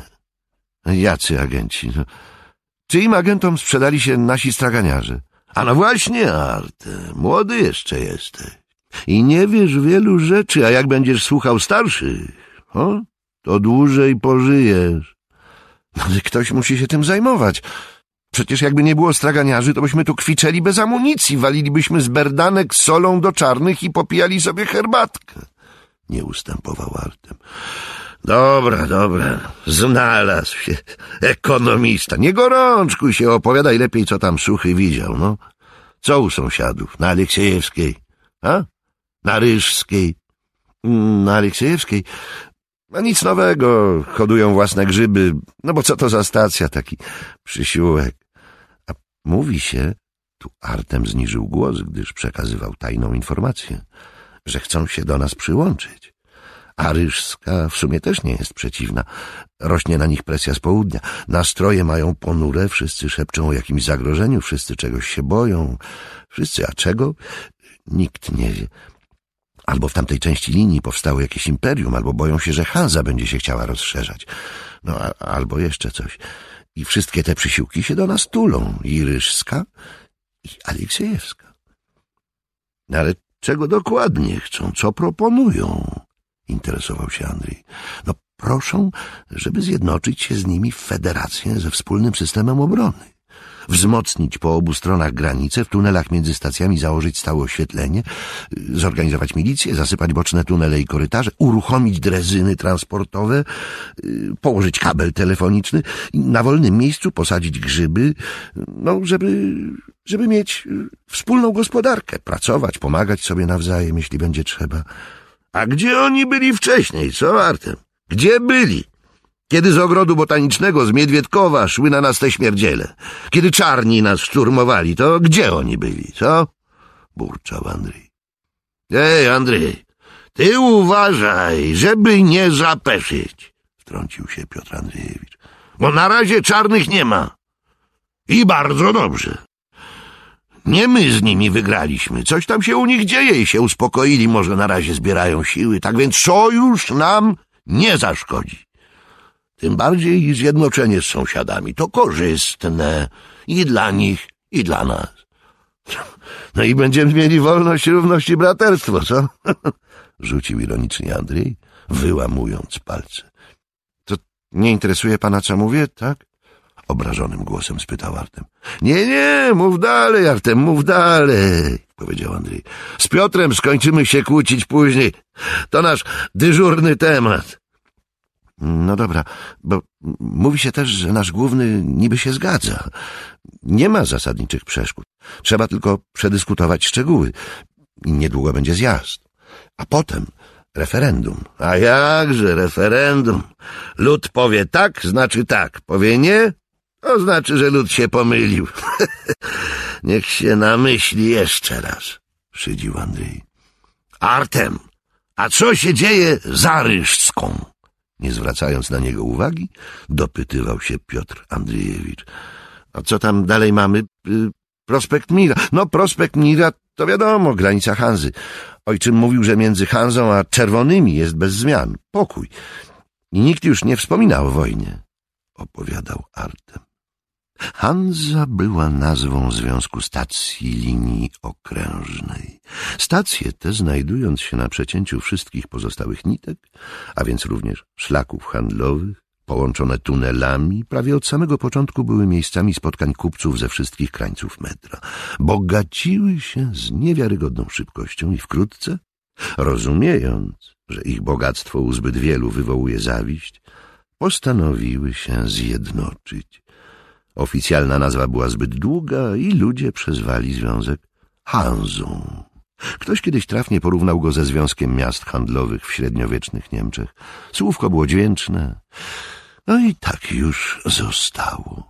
Jacy agenci? No. Czyim agentom sprzedali się nasi straganiarze? A no właśnie, Artem, młody jeszcze jesteś. I nie wiesz wielu rzeczy, a jak będziesz słuchał starszych, to dłużej pożyjesz. Ale ktoś musi się tym zajmować. Przecież jakby nie było straganiarzy, to byśmy tu kwiczeli bez amunicji, walilibyśmy z berdanek solą do czarnych i popijali sobie herbatkę. Nie ustępował Artem. Dobra, znalazł się ekonomista. Nie gorączkuj się, opowiadaj lepiej, co tam Suchy widział, no. Co u sąsiadów? Na Aleksiejewskiej? A? Na Ryżskiej? Na Aleksiejewskiej? A nic nowego, hodują własne grzyby, no bo co to za stacja, taki przysiłek. A mówi się, tu Artem zniżył głos, gdyż przekazywał tajną informację, że chcą się do nas przyłączyć. A Ryżska w sumie też nie jest przeciwna. Rośnie na nich presja z południa. Nastroje mają ponure, wszyscy szepczą o jakimś zagrożeniu, wszyscy czegoś się boją. Wszyscy, a czego? Nikt nie wie. Albo w tamtej części linii powstało jakieś imperium, albo boją się, że Hanza będzie się chciała rozszerzać. No, albo jeszcze coś. I wszystkie te przysiłki się do nas tulą. I Ryżska, i Aleksiejewska. Ale czego dokładnie chcą? Co proponują? Interesował się Andrzej. No proszą, żeby zjednoczyć się z nimi w federację ze wspólnym systemem obrony. Wzmocnić po obu stronach granice, w tunelach między stacjami założyć stałe oświetlenie, zorganizować milicję, zasypać boczne tunele i korytarze, uruchomić drezyny transportowe, położyć kabel telefoniczny, na wolnym miejscu posadzić grzyby, no żeby mieć wspólną gospodarkę, pracować, pomagać sobie nawzajem, jeśli będzie trzeba.
A gdzie oni byli wcześniej, co, Artem? Gdzie byli? Kiedy z ogrodu botanicznego, z Miedwiedkowa szły na nas te śmierdziele. Kiedy czarni nas szturmowali, to gdzie oni byli, co? Burczał Andrzej. Ej, Andrzej, ty uważaj, żeby nie zapeszyć, wtrącił się Piotr Andrzejewicz. Bo na razie czarnych nie ma. I bardzo dobrze. Nie my z nimi wygraliśmy. Coś tam się u nich dzieje i się uspokoili. Może na razie zbierają siły. Tak więc sojusz nam nie zaszkodzi. Tym bardziej i zjednoczenie z sąsiadami. To korzystne i dla nich, i dla nas. No i będziemy mieli wolność, równość i braterstwo, co? Rzucił ironicznie Andrzej, wyłamując palce. To nie interesuje pana, co mówię, tak? Obrażonym głosem spytał Artem. Nie, mów dalej, Artem, mów dalej, powiedział Andrzej. Z Piotrem skończymy się kłócić później. To nasz dyżurny temat. No dobra, bo mówi się też, że nasz główny niby się zgadza. Nie ma zasadniczych przeszkód. Trzeba tylko przedyskutować szczegóły. Niedługo będzie zjazd. A potem referendum. A jakże referendum? Lud powie tak, znaczy tak. Powie nie, to znaczy, że lud się pomylił. Niech się namyśli jeszcze raz, szydził Andrzej. Artem, a co się dzieje za Ryżską? Nie zwracając na niego uwagi, dopytywał się Piotr Andrzejewicz. A co tam dalej mamy? Prospekt Mira. No, Prospekt Mira to wiadomo, granica Hanzy. Ojczym mówił, że między Hanzą a Czerwonymi jest bez zmian. Pokój. I nikt już nie wspomina o wojnie, opowiadał Artem. Hanza była nazwą Związku Stacji Linii Okrężnej. Stacje te, znajdując się na przecięciu wszystkich pozostałych nitek, a więc również szlaków handlowych, połączone tunelami, prawie od samego początku były miejscami spotkań kupców ze wszystkich krańców metra. Bogaciły się z niewiarygodną szybkością i wkrótce, rozumiejąc, że ich bogactwo u zbyt wielu wywołuje zawiść, postanowiły się zjednoczyć. Oficjalna nazwa była zbyt długa i ludzie przezwali związek Hanzą. Ktoś kiedyś trafnie porównał go ze Związkiem Miast Handlowych w średniowiecznych Niemczech. Słówko było dźwięczne, no i tak już zostało.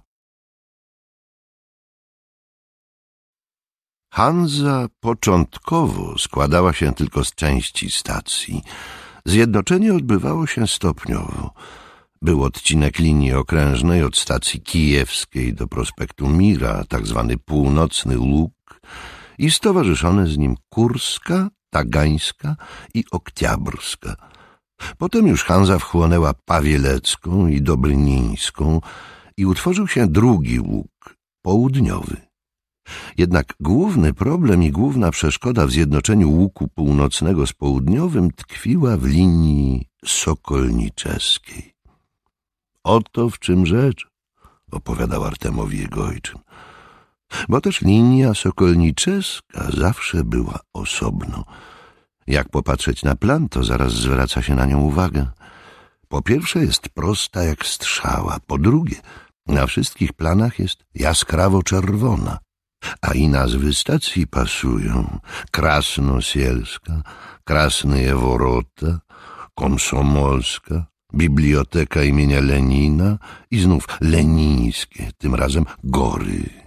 Hanza początkowo składała się tylko z części stacji. Zjednoczenie odbywało się stopniowo. Był odcinek linii okrężnej od stacji kijewskiej do prospektu Mira, tak zwany północny łuk, i stowarzyszone z nim Kurska, Tagańska i Oktiabrska. Potem już Hanza wchłonęła Pawielecką i Dobrnińską i utworzył się drugi łuk, południowy. Jednak główny problem i główna przeszkoda w zjednoczeniu łuku północnego z południowym tkwiła w linii sokolniczeskiej. Oto w czym rzecz, opowiadał Artemowi jego ojczym. Bo też linia sokolniczeska zawsze była osobno. Jak popatrzeć na plan, to zaraz zwraca się na nią uwagę. Po pierwsze jest prosta jak strzała, po drugie na wszystkich planach jest jaskrawo czerwona, a i nazwy stacji pasują. Krasnosielska, Krasnyje Worota, Komsomolska, Biblioteka imienia Lenina i znów lenińskie, tym razem Gory.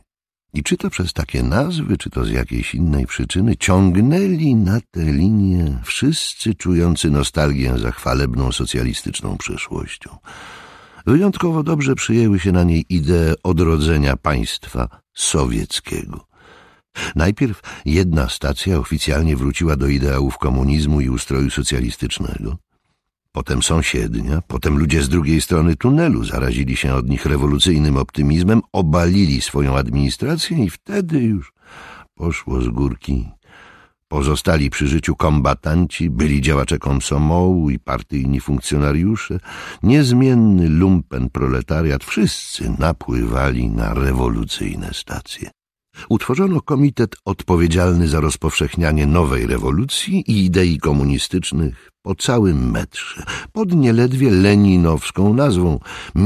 I czy to przez takie nazwy, czy to z jakiejś innej przyczyny, ciągnęli na tę linię wszyscy czujący nostalgię za chwalebną socjalistyczną przeszłością. Wyjątkowo dobrze przyjęły się na niej idee odrodzenia państwa sowieckiego. Najpierw jedna stacja oficjalnie wróciła do ideałów komunizmu i ustroju socjalistycznego. Potem sąsiednia, potem ludzie z drugiej strony tunelu zarazili się od nich rewolucyjnym optymizmem, obalili swoją administrację i wtedy już poszło z górki. Pozostali przy życiu kombatanci, byli działacze komsomołu i partyjni funkcjonariusze, niezmienny lumpen proletariat, wszyscy napływali na rewolucyjne stacje. Utworzono komitet odpowiedzialny za rozpowszechnianie nowej rewolucji i idei komunistycznych po całym metrze, pod nieledwie leninowską nazwą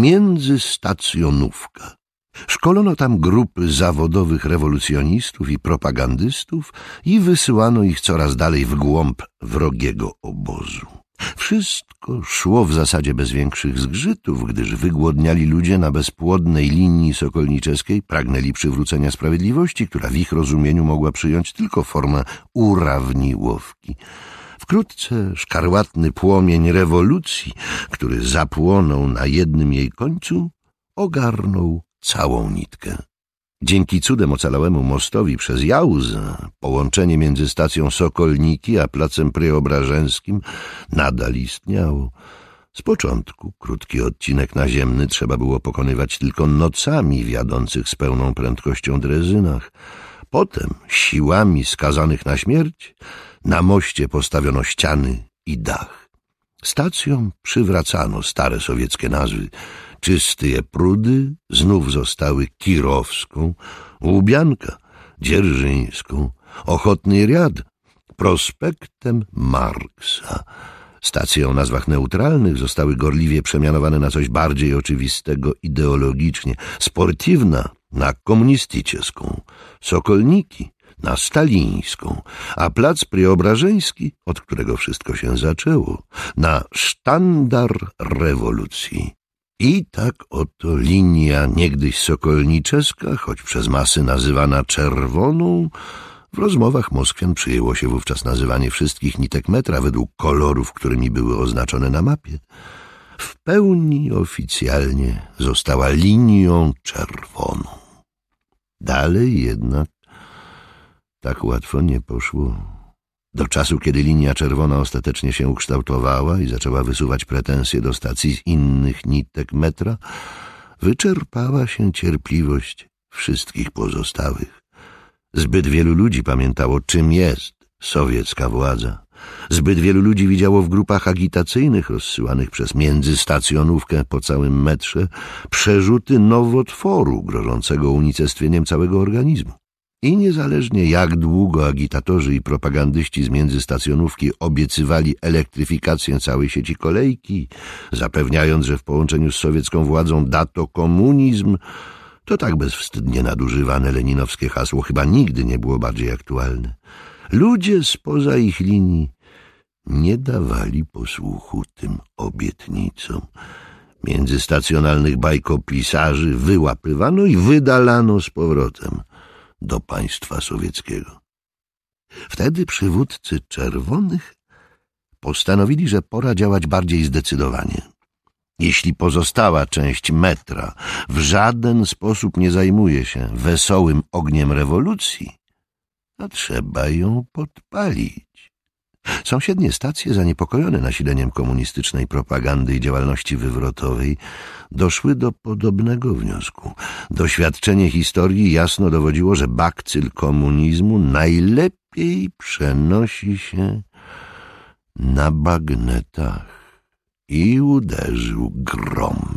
Międzystacjonówka. Szkolono tam grupy zawodowych rewolucjonistów i propagandystów i wysyłano ich coraz dalej w głąb wrogiego obozu. Wszystko szło w zasadzie bez większych zgrzytów, gdyż wygłodniali ludzie na bezpłodnej linii sokolniczeskiej pragnęli przywrócenia sprawiedliwości, która w ich rozumieniu mogła przyjąć tylko formę urawniłowki. Wkrótce szkarłatny płomień rewolucji, który zapłonął na jednym jej końcu, ogarnął całą nitkę. Dzięki cudem ocalałemu mostowi przez Jałzę połączenie między stacją Sokolniki a placem Preobrażenskim nadal istniało. Z początku krótki odcinek naziemny trzeba było pokonywać tylko nocami w jadących z pełną prędkością drezynach. Potem siłami skazanych na śmierć na moście postawiono ściany i dach. Stacjom przywracano stare sowieckie nazwy. Czystyje Prudy znów zostały Kirowską, Łubianka Dzierżyńską, Ochotny Riad Prospektem Marksa. Stacje o nazwach neutralnych zostały gorliwie przemianowane na coś bardziej oczywistego ideologicznie. Sportiwna na komunistyczną, Sokolniki na stalińską, a plac Preobrażeński, od którego wszystko się zaczęło, na sztandar rewolucji. I tak oto linia niegdyś sokolniczeska, choć przez masy nazywana czerwoną, w rozmowach Moskwian przyjęło się wówczas nazywanie wszystkich nitek metra według kolorów, którymi były oznaczone na mapie, w pełni oficjalnie została linią czerwoną. Dalej jednak tak łatwo nie poszło. Do czasu, kiedy linia czerwona ostatecznie się ukształtowała i zaczęła wysuwać pretensje do stacji z innych nitek metra, wyczerpała się cierpliwość wszystkich pozostałych. Zbyt wielu ludzi pamiętało, czym jest sowiecka władza. Zbyt wielu ludzi widziało w grupach agitacyjnych rozsyłanych przez międzystacjonówkę po całym metrze przerzuty nowotworu grożącego unicestwieniem całego organizmu. I niezależnie jak długo agitatorzy i propagandyści z międzystacjonówki obiecywali elektryfikację całej sieci kolejki, zapewniając, że w połączeniu z sowiecką władzą da to komunizm, to tak bezwstydnie nadużywane leninowskie hasło chyba nigdy nie było bardziej aktualne. Ludzie spoza ich linii nie dawali posłuchu tym obietnicom. Międzystacjonalnych bajkopisarzy wyłapywano i wydalano z powrotem do państwa sowieckiego. Wtedy przywódcy czerwonych postanowili, że pora działać bardziej zdecydowanie. Jeśli pozostała część metra w żaden sposób nie zajmuje się wesołym ogniem rewolucji, to trzeba ją podpalić. Sąsiednie stacje, zaniepokojone nasileniem komunistycznej propagandy i działalności wywrotowej, doszły do podobnego wniosku. Doświadczenie historii jasno dowodziło, że bakcyl komunizmu najlepiej przenosi się na bagnetach. I uderzył grom.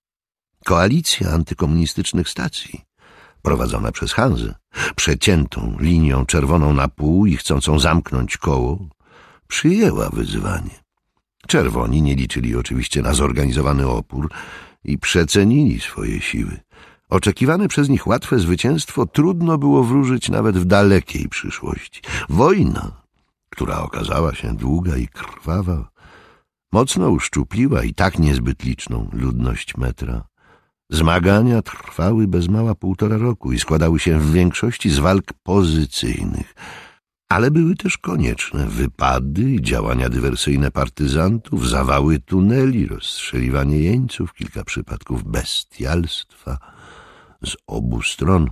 Koalicja antykomunistycznych stacji, prowadzona przez Hanzę, przeciętą linią czerwoną na pół i chcącą zamknąć koło, przyjęła wyzwanie. Czerwoni nie liczyli oczywiście na zorganizowany opór i przecenili swoje siły. Oczekiwane przez nich łatwe zwycięstwo trudno było wróżyć nawet w dalekiej przyszłości. Wojna, która okazała się długa i krwawa, mocno uszczupliła i tak niezbyt liczną ludność metra. Zmagania trwały bez mała 1,5 roku i składały się w większości z walk pozycyjnych, ale były też konieczne wypady i działania dywersyjne partyzantów, zawały tuneli, rozstrzeliwanie jeńców, kilka przypadków bestialstwa z obu stron.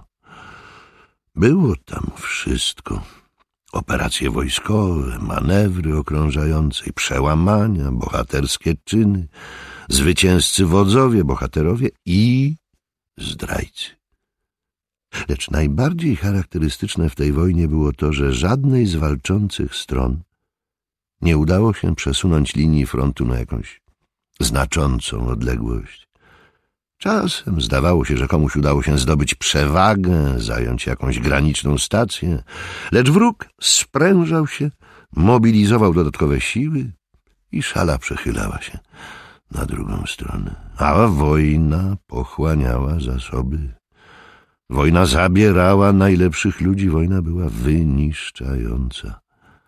Było tam wszystko. Operacje wojskowe, manewry okrążające, przełamania, bohaterskie czyny, zwycięzcy wodzowie, bohaterowie i zdrajcy. Lecz najbardziej charakterystyczne w tej wojnie było to, że żadnej z walczących stron nie udało się przesunąć linii frontu na jakąś znaczącą odległość. Czasem zdawało się, że komuś udało się zdobyć przewagę, zająć jakąś graniczną stację, lecz wróg sprężał się, mobilizował dodatkowe siły i szala przechylała się na drugą stronę. A wojna pochłaniała zasoby. Wojna zabierała najlepszych ludzi, wojna była wyniszczająca.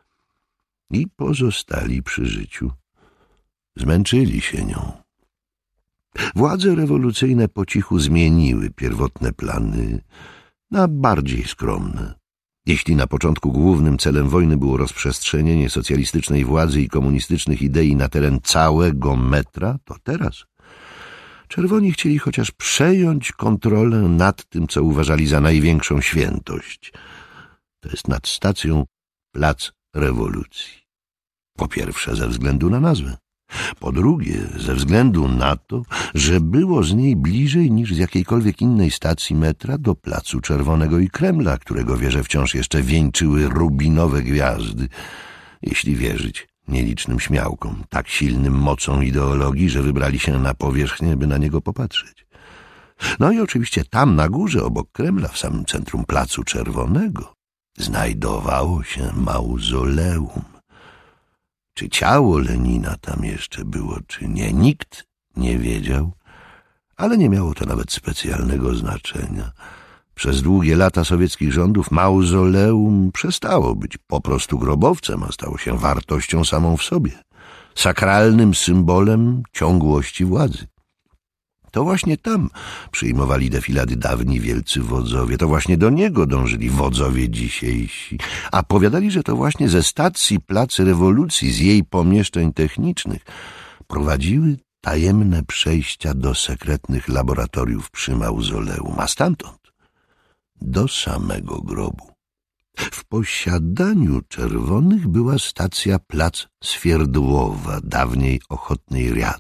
I pozostali przy życiu zmęczyli się nią. Władze rewolucyjne po cichu zmieniły pierwotne plany na bardziej skromne. Jeśli na początku głównym celem wojny było rozprzestrzenienie socjalistycznej władzy i komunistycznych idei na teren całego metra, to teraz czerwoni chcieli chociaż przejąć kontrolę nad tym, co uważali za największą świętość. To jest nad stacją Plac Rewolucji. Po pierwsze ze względu na nazwę. Po drugie ze względu na to, że było z niej bliżej niż z jakiejkolwiek innej stacji metra do Placu Czerwonego i Kremla, którego wieże wciąż jeszcze wieńczyły rubinowe gwiazdy, jeśli wierzyć nielicznym śmiałkom, tak silnym mocą ideologii, że wybrali się na powierzchnię, by na niego popatrzeć. No i oczywiście tam na górze, obok Kremla, w samym centrum Placu Czerwonego, znajdowało się mauzoleum. Czy ciało Lenina tam jeszcze było, czy nie, nikt nie wiedział, ale nie miało to nawet specjalnego znaczenia. Przez długie lata sowieckich rządów mauzoleum przestało być po prostu grobowcem, a stało się wartością samą w sobie, sakralnym symbolem ciągłości władzy. To właśnie tam przyjmowali defilady dawni wielcy wodzowie, to właśnie do niego dążyli wodzowie dzisiejsi, a powiadali, że to właśnie ze stacji Plac Rewolucji, z jej pomieszczeń technicznych prowadziły tajemne przejścia do sekretnych laboratoriów przy mauzoleum, a stamtąd do samego grobu. W posiadaniu czerwonych była stacja Plac Swierdłowa, dawniej Ochotnej Riad,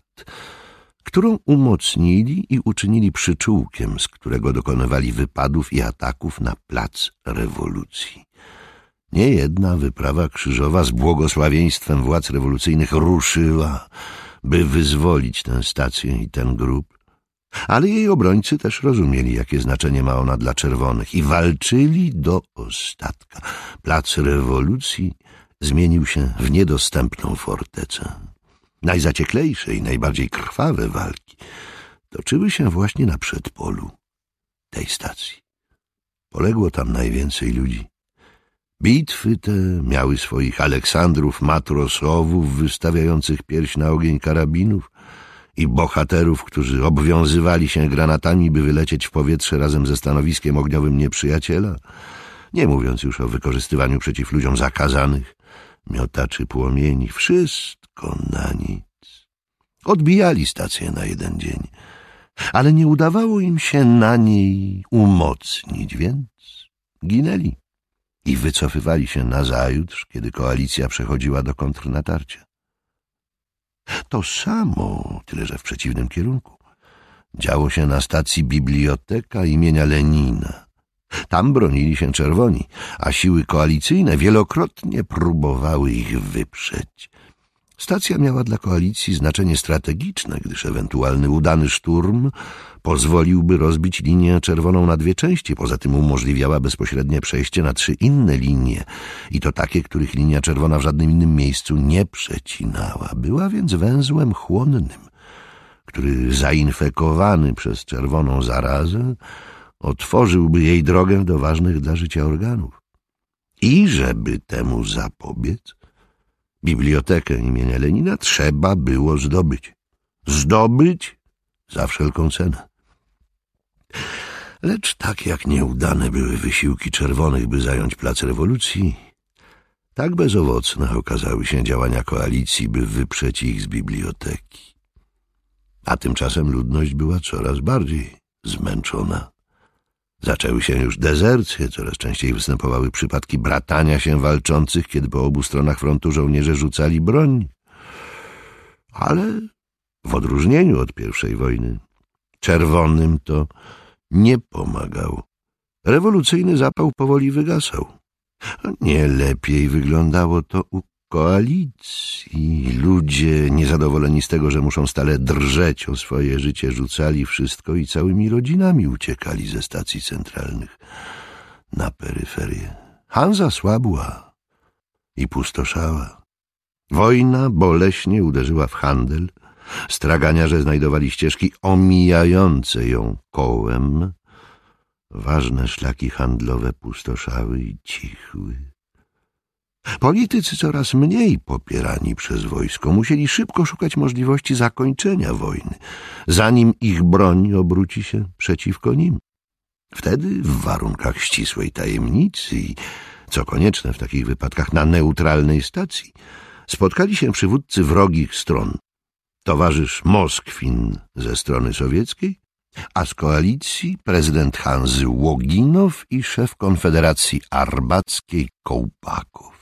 którą umocnili i uczynili przyczółkiem, z którego dokonywali wypadów i ataków na Plac Rewolucji. Niejedna wyprawa krzyżowa z błogosławieństwem władz rewolucyjnych ruszyła, by wyzwolić tę stację i ten grób, ale jej obrońcy też rozumieli, jakie znaczenie ma ona dla czerwonych i walczyli do ostatka. Plac Rewolucji zmienił się w niedostępną fortecę. Najzacieklejsze i najbardziej krwawe walki toczyły się właśnie na przedpolu tej stacji. Poległo tam najwięcej ludzi. Bitwy te miały swoich Aleksandrów Matrosowów wystawiających pierś na ogień karabinów i bohaterów, którzy obwiązywali się granatami, by wylecieć w powietrze razem ze stanowiskiem ogniowym nieprzyjaciela, nie mówiąc już o wykorzystywaniu przeciw ludziom zakazanych miotaczy płomieni. Wszystko na nic. Odbijali stację na jeden dzień, ale nie udawało im się na niej umocnić, więc ginęli i wycofywali się nazajutrz, kiedy koalicja przechodziła do kontrnatarcia. To samo, tyle że w przeciwnym kierunku, działo się na stacji Biblioteka imienia Lenina. Tam bronili się czerwoni, a siły koalicyjne wielokrotnie próbowały ich wyprzeć. Stacja miała dla koalicji znaczenie strategiczne, gdyż ewentualny udany szturm pozwoliłby rozbić linię czerwoną na 2 części. Poza tym umożliwiała bezpośrednie przejście na 3 inne linie i to takie, których linia czerwona w żadnym innym miejscu nie przecinała. Była więc węzłem chłonnym, który zainfekowany przez czerwoną zarazę otworzyłby jej drogę do ważnych dla życia organów. I żeby temu zapobiec, bibliotekę imienia Lenina trzeba było zdobyć. Zdobyć za wszelką cenę. Lecz tak jak nieudane były wysiłki czerwonych, by zająć plac rewolucji, tak bezowocne okazały się działania koalicji, by wyprzeć ich z biblioteki. A tymczasem ludność była coraz bardziej zmęczona. Zaczęły się już dezercje, coraz częściej występowały przypadki bratania się walczących, kiedy po obu stronach frontu żołnierze rzucali broń. Ale w odróżnieniu od I wojny, czerwonym to nie pomagał. Rewolucyjny zapał powoli wygasał. Nie lepiej wyglądało to u koalicji. Ludzie, niezadowoleni z tego, że muszą stale drżeć o swoje życie, rzucali wszystko i całymi rodzinami uciekali ze stacji centralnych na peryferię. Hansa słabła i pustoszała. Wojna boleśnie uderzyła w handel. Straganiarze znajdowali ścieżki omijające ją kołem. Ważne szlaki handlowe pustoszały i cichły. Politycy coraz mniej popierani przez wojsko musieli szybko szukać możliwości zakończenia wojny, zanim ich broń obróci się przeciwko nim. Wtedy w warunkach ścisłej tajemnicy i, co konieczne w takich wypadkach, na neutralnej stacji, spotkali się przywódcy wrogich stron. Towarzysz Moskwin ze strony sowieckiej, a z koalicji prezydent Hanzy Łoginow i szef Konfederacji Arbackiej Kołpakow.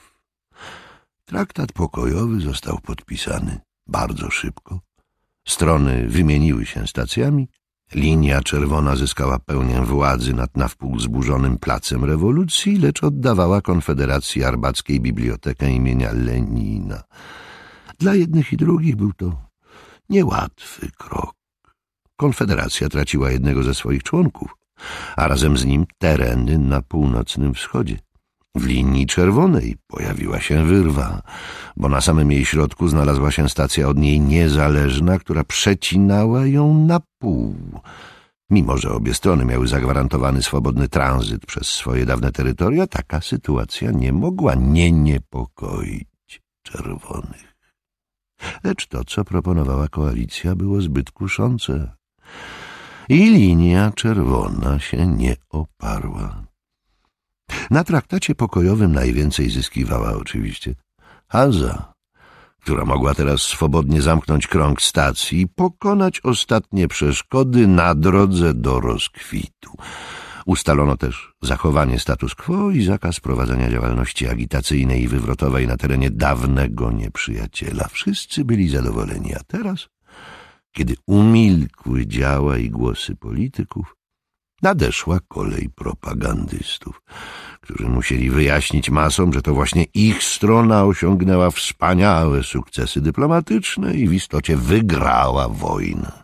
Traktat pokojowy został podpisany bardzo szybko. Strony wymieniły się stacjami. Linia czerwona zyskała pełnię władzy nad na wpół zburzonym placem rewolucji, lecz oddawała Konfederacji Arbackiej bibliotekę imienia Lenina. Dla jednych i drugich był to niełatwy krok. Konfederacja traciła jednego ze swoich członków, a razem z nim tereny na północnym wschodzie. W linii czerwonej pojawiła się wyrwa, bo na samym jej środku znalazła się stacja od niej niezależna, która przecinała ją na pół. Mimo że obie strony miały zagwarantowany swobodny tranzyt przez swoje dawne terytoria, taka sytuacja nie mogła nie niepokoić czerwonych. Lecz to, co proponowała koalicja, było zbyt kuszące i linia czerwona się nie oparła. Na traktacie pokojowym najwięcej zyskiwała oczywiście Hansa, która mogła teraz swobodnie zamknąć krąg stacji i pokonać ostatnie przeszkody na drodze do rozkwitu. Ustalono też zachowanie status quo i zakaz prowadzenia działalności agitacyjnej i wywrotowej na terenie dawnego nieprzyjaciela. Wszyscy byli zadowoleni, a teraz, kiedy umilkły działa i głosy polityków, nadeszła kolej propagandystów, którzy musieli wyjaśnić masom, że to właśnie ich strona osiągnęła wspaniałe sukcesy dyplomatyczne i w istocie wygrała wojnę.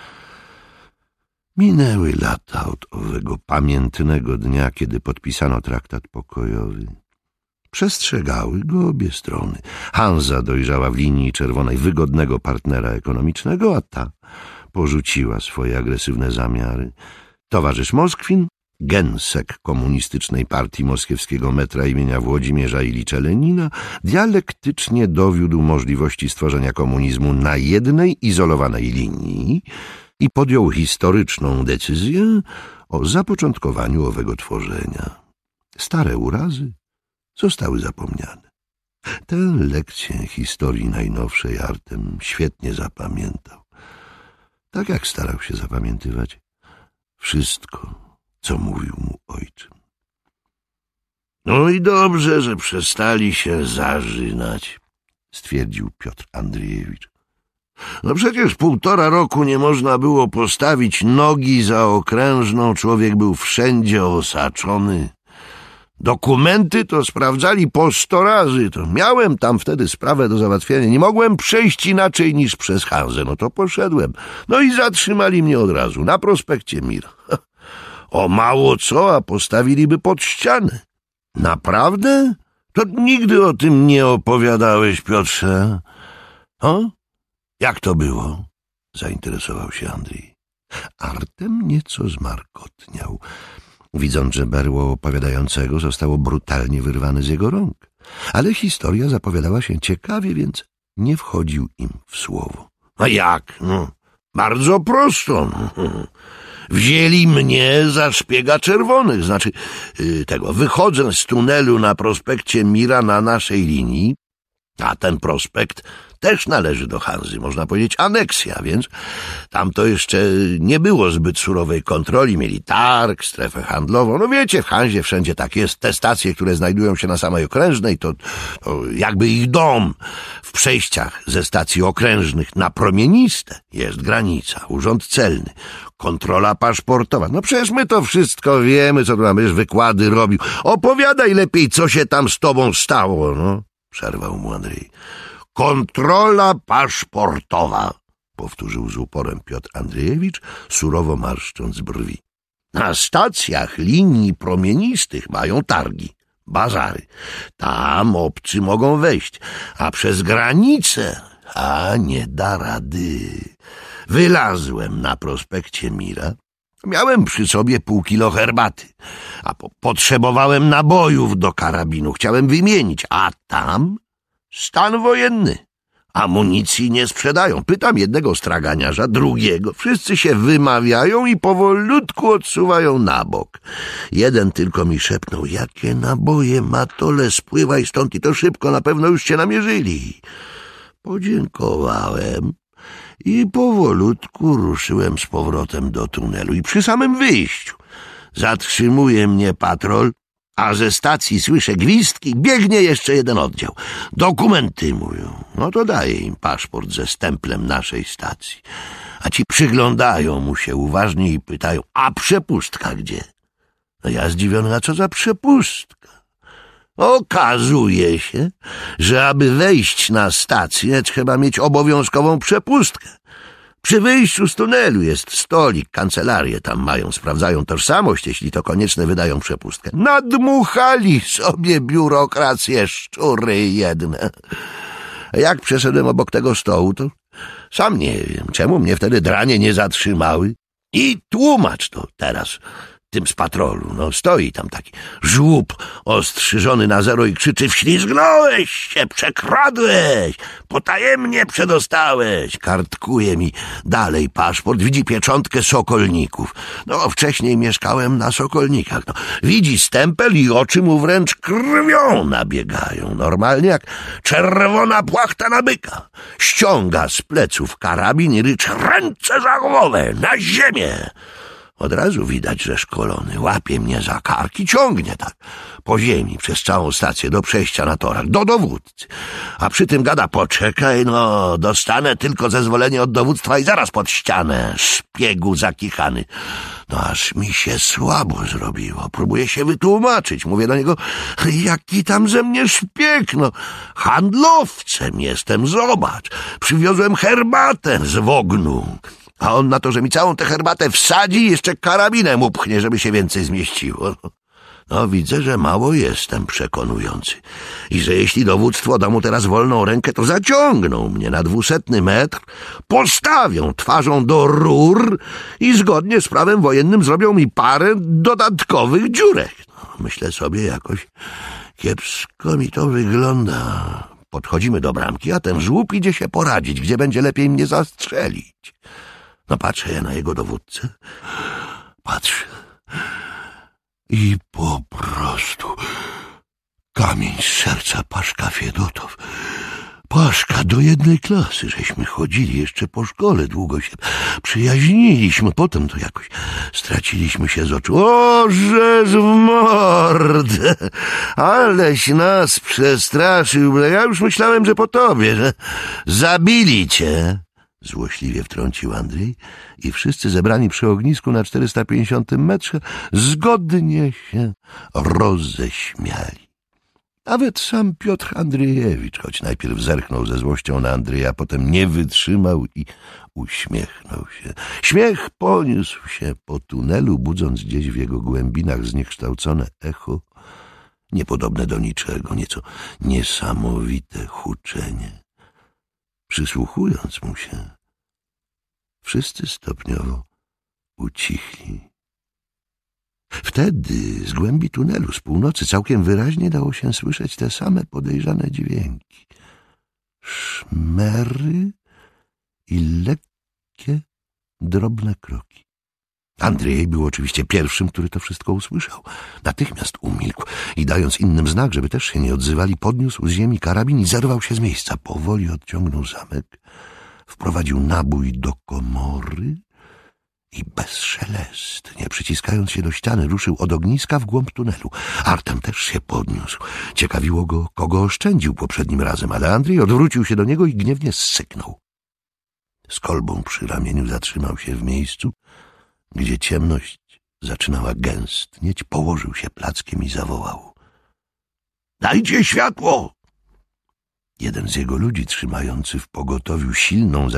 Minęły lata od owego pamiętnego dnia, kiedy podpisano traktat pokojowy. Przestrzegały go obie strony. Hansa dojrzała w linii czerwonej wygodnego partnera ekonomicznego, a ta porzuciła swoje agresywne zamiary. Towarzysz Moskwin, gensek komunistycznej partii moskiewskiego metra imienia Włodzimierza Ilicza Lenina, dialektycznie dowiódł możliwości stworzenia komunizmu na jednej izolowanej linii i podjął historyczną decyzję o zapoczątkowaniu owego tworzenia. Stare urazy zostały zapomniane. Tę lekcję historii najnowszej Artem świetnie zapamiętał. Tak jak starał się zapamiętywać wszystko, co mówił mu ojczym. No i dobrze, że przestali się zażynać, stwierdził Piotr Andrzejewicz. No przecież 1,5 roku nie można było postawić nogi za Okrężną, człowiek był wszędzie osaczony. Dokumenty to sprawdzali po 100 razy, to miałem tam wtedy sprawę do załatwienia, nie mogłem przejść inaczej niż przez Hanzę, no to poszedłem. No i zatrzymali mnie od razu, na prospekcie Mir. O mało co, a postawiliby pod ścianę. Naprawdę? To nigdy o tym nie opowiadałeś, Piotrze. O? Jak to było? Zainteresował się Andrzej. Artem nieco zmarkotniał, widząc, że berło opowiadającego zostało brutalnie wyrwane z jego rąk. Ale historia zapowiadała się ciekawie, więc nie wchodził im w słowo. A jak? No, bardzo prosto.
Wzięli mnie za szpiega czerwonych, znaczy wychodzę z tunelu na prospekcie Mira na naszej linii, a ten prospekt też należy do Hanzy, można powiedzieć aneksja, więc tam to jeszcze nie było zbyt surowej kontroli, mieli targ, strefę handlową. No wiecie, w Hanzie wszędzie tak jest, te stacje, które znajdują się na samej okrężnej, to jakby ich dom. W przejściach ze stacji okrężnych na promieniste jest granica, urząd celny, kontrola paszportowa. No przecież my to wszystko wiemy, co tu nam już wykłady robił. Opowiadaj lepiej, co się tam z tobą stało, no. Przerwał mu Andrzej. Kontrola paszportowa, powtórzył z uporem Piotr Andrzejewicz, surowo marszcząc brwi. Na stacjach linii promienistych mają targi, bazary. Tam obcy mogą wejść, a przez granicę, nie da rady. Wylazłem na prospekcie Mira. Miałem przy sobie pół kilo herbaty, a potrzebowałem nabojów do karabinu. Chciałem wymienić, a tam stan wojenny. Amunicji nie sprzedają. Pytam jednego straganiarza, drugiego. Wszyscy się wymawiają i powolutku odsuwają na bok. Jeden tylko mi szepnął, jakie naboje, Matole, spływaj stąd i to szybko, na pewno już cię namierzyli. Podziękowałem i powolutku ruszyłem z powrotem do tunelu i przy samym wyjściu zatrzymuje mnie patrol, a ze stacji słyszę gwizdki, biegnie jeszcze jeden oddział. Dokumenty mówią. No to daję im paszport ze stemplem naszej stacji. A ci przyglądają mu się uważnie i pytają, a przepustka gdzie? No ja zdziwiony, a co za przepustka? Okazuje się, że aby wejść na stację, trzeba mieć obowiązkową przepustkę. Przy wyjściu z tunelu jest stolik, kancelarię tam mają, sprawdzają tożsamość, jeśli to konieczne, wydają przepustkę. Nadmuchali sobie biurokrację, szczury jedne. Jak przeszedłem obok tego stołu, to sam nie wiem, czemu mnie wtedy dranie nie zatrzymały. I tłumacz to teraz tym z patrolu. No stoi tam taki żłób ostrzyżony na zero i krzyczy, wślizgnąłeś się, przekradłeś, potajemnie przedostałeś. Kartkuje mi dalej paszport, widzi pieczątkę Sokolników. No wcześniej mieszkałem na Sokolnikach. No, widzi stempel i oczy mu wręcz krwią nabiegają. Normalnie jak czerwona płachta na byka. Ściąga z pleców karabin i ryczy, ręce za głowę, na ziemię. Od razu widać, że szkolony łapie mnie za karki, ciągnie tak po ziemi przez całą stację do przejścia na torach, do dowódcy. A przy tym gada, poczekaj, no, dostanę tylko zezwolenie od dowództwa i zaraz pod ścianę, szpiegu zakichany. No aż mi się słabo zrobiło. Próbuję się wytłumaczyć. Mówię do niego, jaki tam ze mnie szpieg, no. Handlowcem jestem, zobacz. Przywiozłem herbatę z Wognu. A on na to, że mi całą tę herbatę wsadzi i jeszcze karabinem upchnie, żeby się więcej zmieściło. No widzę, że mało jestem przekonujący. I że jeśli dowództwo da mu teraz wolną rękę, to zaciągną mnie na 200 metr, postawią twarzą do rur i zgodnie z prawem wojennym zrobią mi parę dodatkowych dziurek. No, myślę sobie, jakoś kiepsko mi to wygląda. Podchodzimy do bramki, a ten żłób idzie się poradzić, gdzie będzie lepiej mnie zastrzelić. No patrzę ja na jego dowódcę, patrzę i po prostu kamień z serca Paszka Fiedotow. Paszka do jednej klasy, żeśmy chodzili jeszcze po szkole, długo się przyjaźniliśmy, potem to jakoś straciliśmy się z oczu. O, żeż w mordę, aleś nas przestraszył, ja już myślałem, że po tobie, że zabili cię. Złośliwie wtrącił Andrzej i wszyscy zebrani przy ognisku na 450 metrze zgodnie się roześmiali. Nawet sam Piotr Andrzejewicz, choć najpierw zerknął ze złością na Andrzeja, potem nie wytrzymał i uśmiechnął się. Śmiech poniósł się po tunelu, budząc gdzieś w jego głębinach zniekształcone echo, niepodobne do niczego, nieco niesamowite huczenie. Przysłuchując mu się, wszyscy stopniowo ucichli. Wtedy z głębi tunelu, z północy, całkiem wyraźnie dało się słyszeć te same podejrzane dźwięki. Szmery i lekkie, drobne kroki.
Andrzej był oczywiście pierwszym, który to wszystko usłyszał. Natychmiast umilkł i dając innym znak, żeby też się nie odzywali, podniósł z ziemi karabin i zerwał się z miejsca. Powoli odciągnął zamek, wprowadził nabój do komory i bezszelestnie, przyciskając się do ściany, ruszył od ogniska w głąb tunelu. Artem też się podniósł. Ciekawiło go, kogo oszczędził poprzednim razem, ale Andrzej odwrócił się do niego i gniewnie ssyknął. Z kolbą przy ramieniu zatrzymał się w miejscu, gdzie ciemność zaczynała gęstnieć, położył się plackiem i zawołał: „Dajcie światło!” Jeden z jego ludzi, trzymający w pogotowiu silną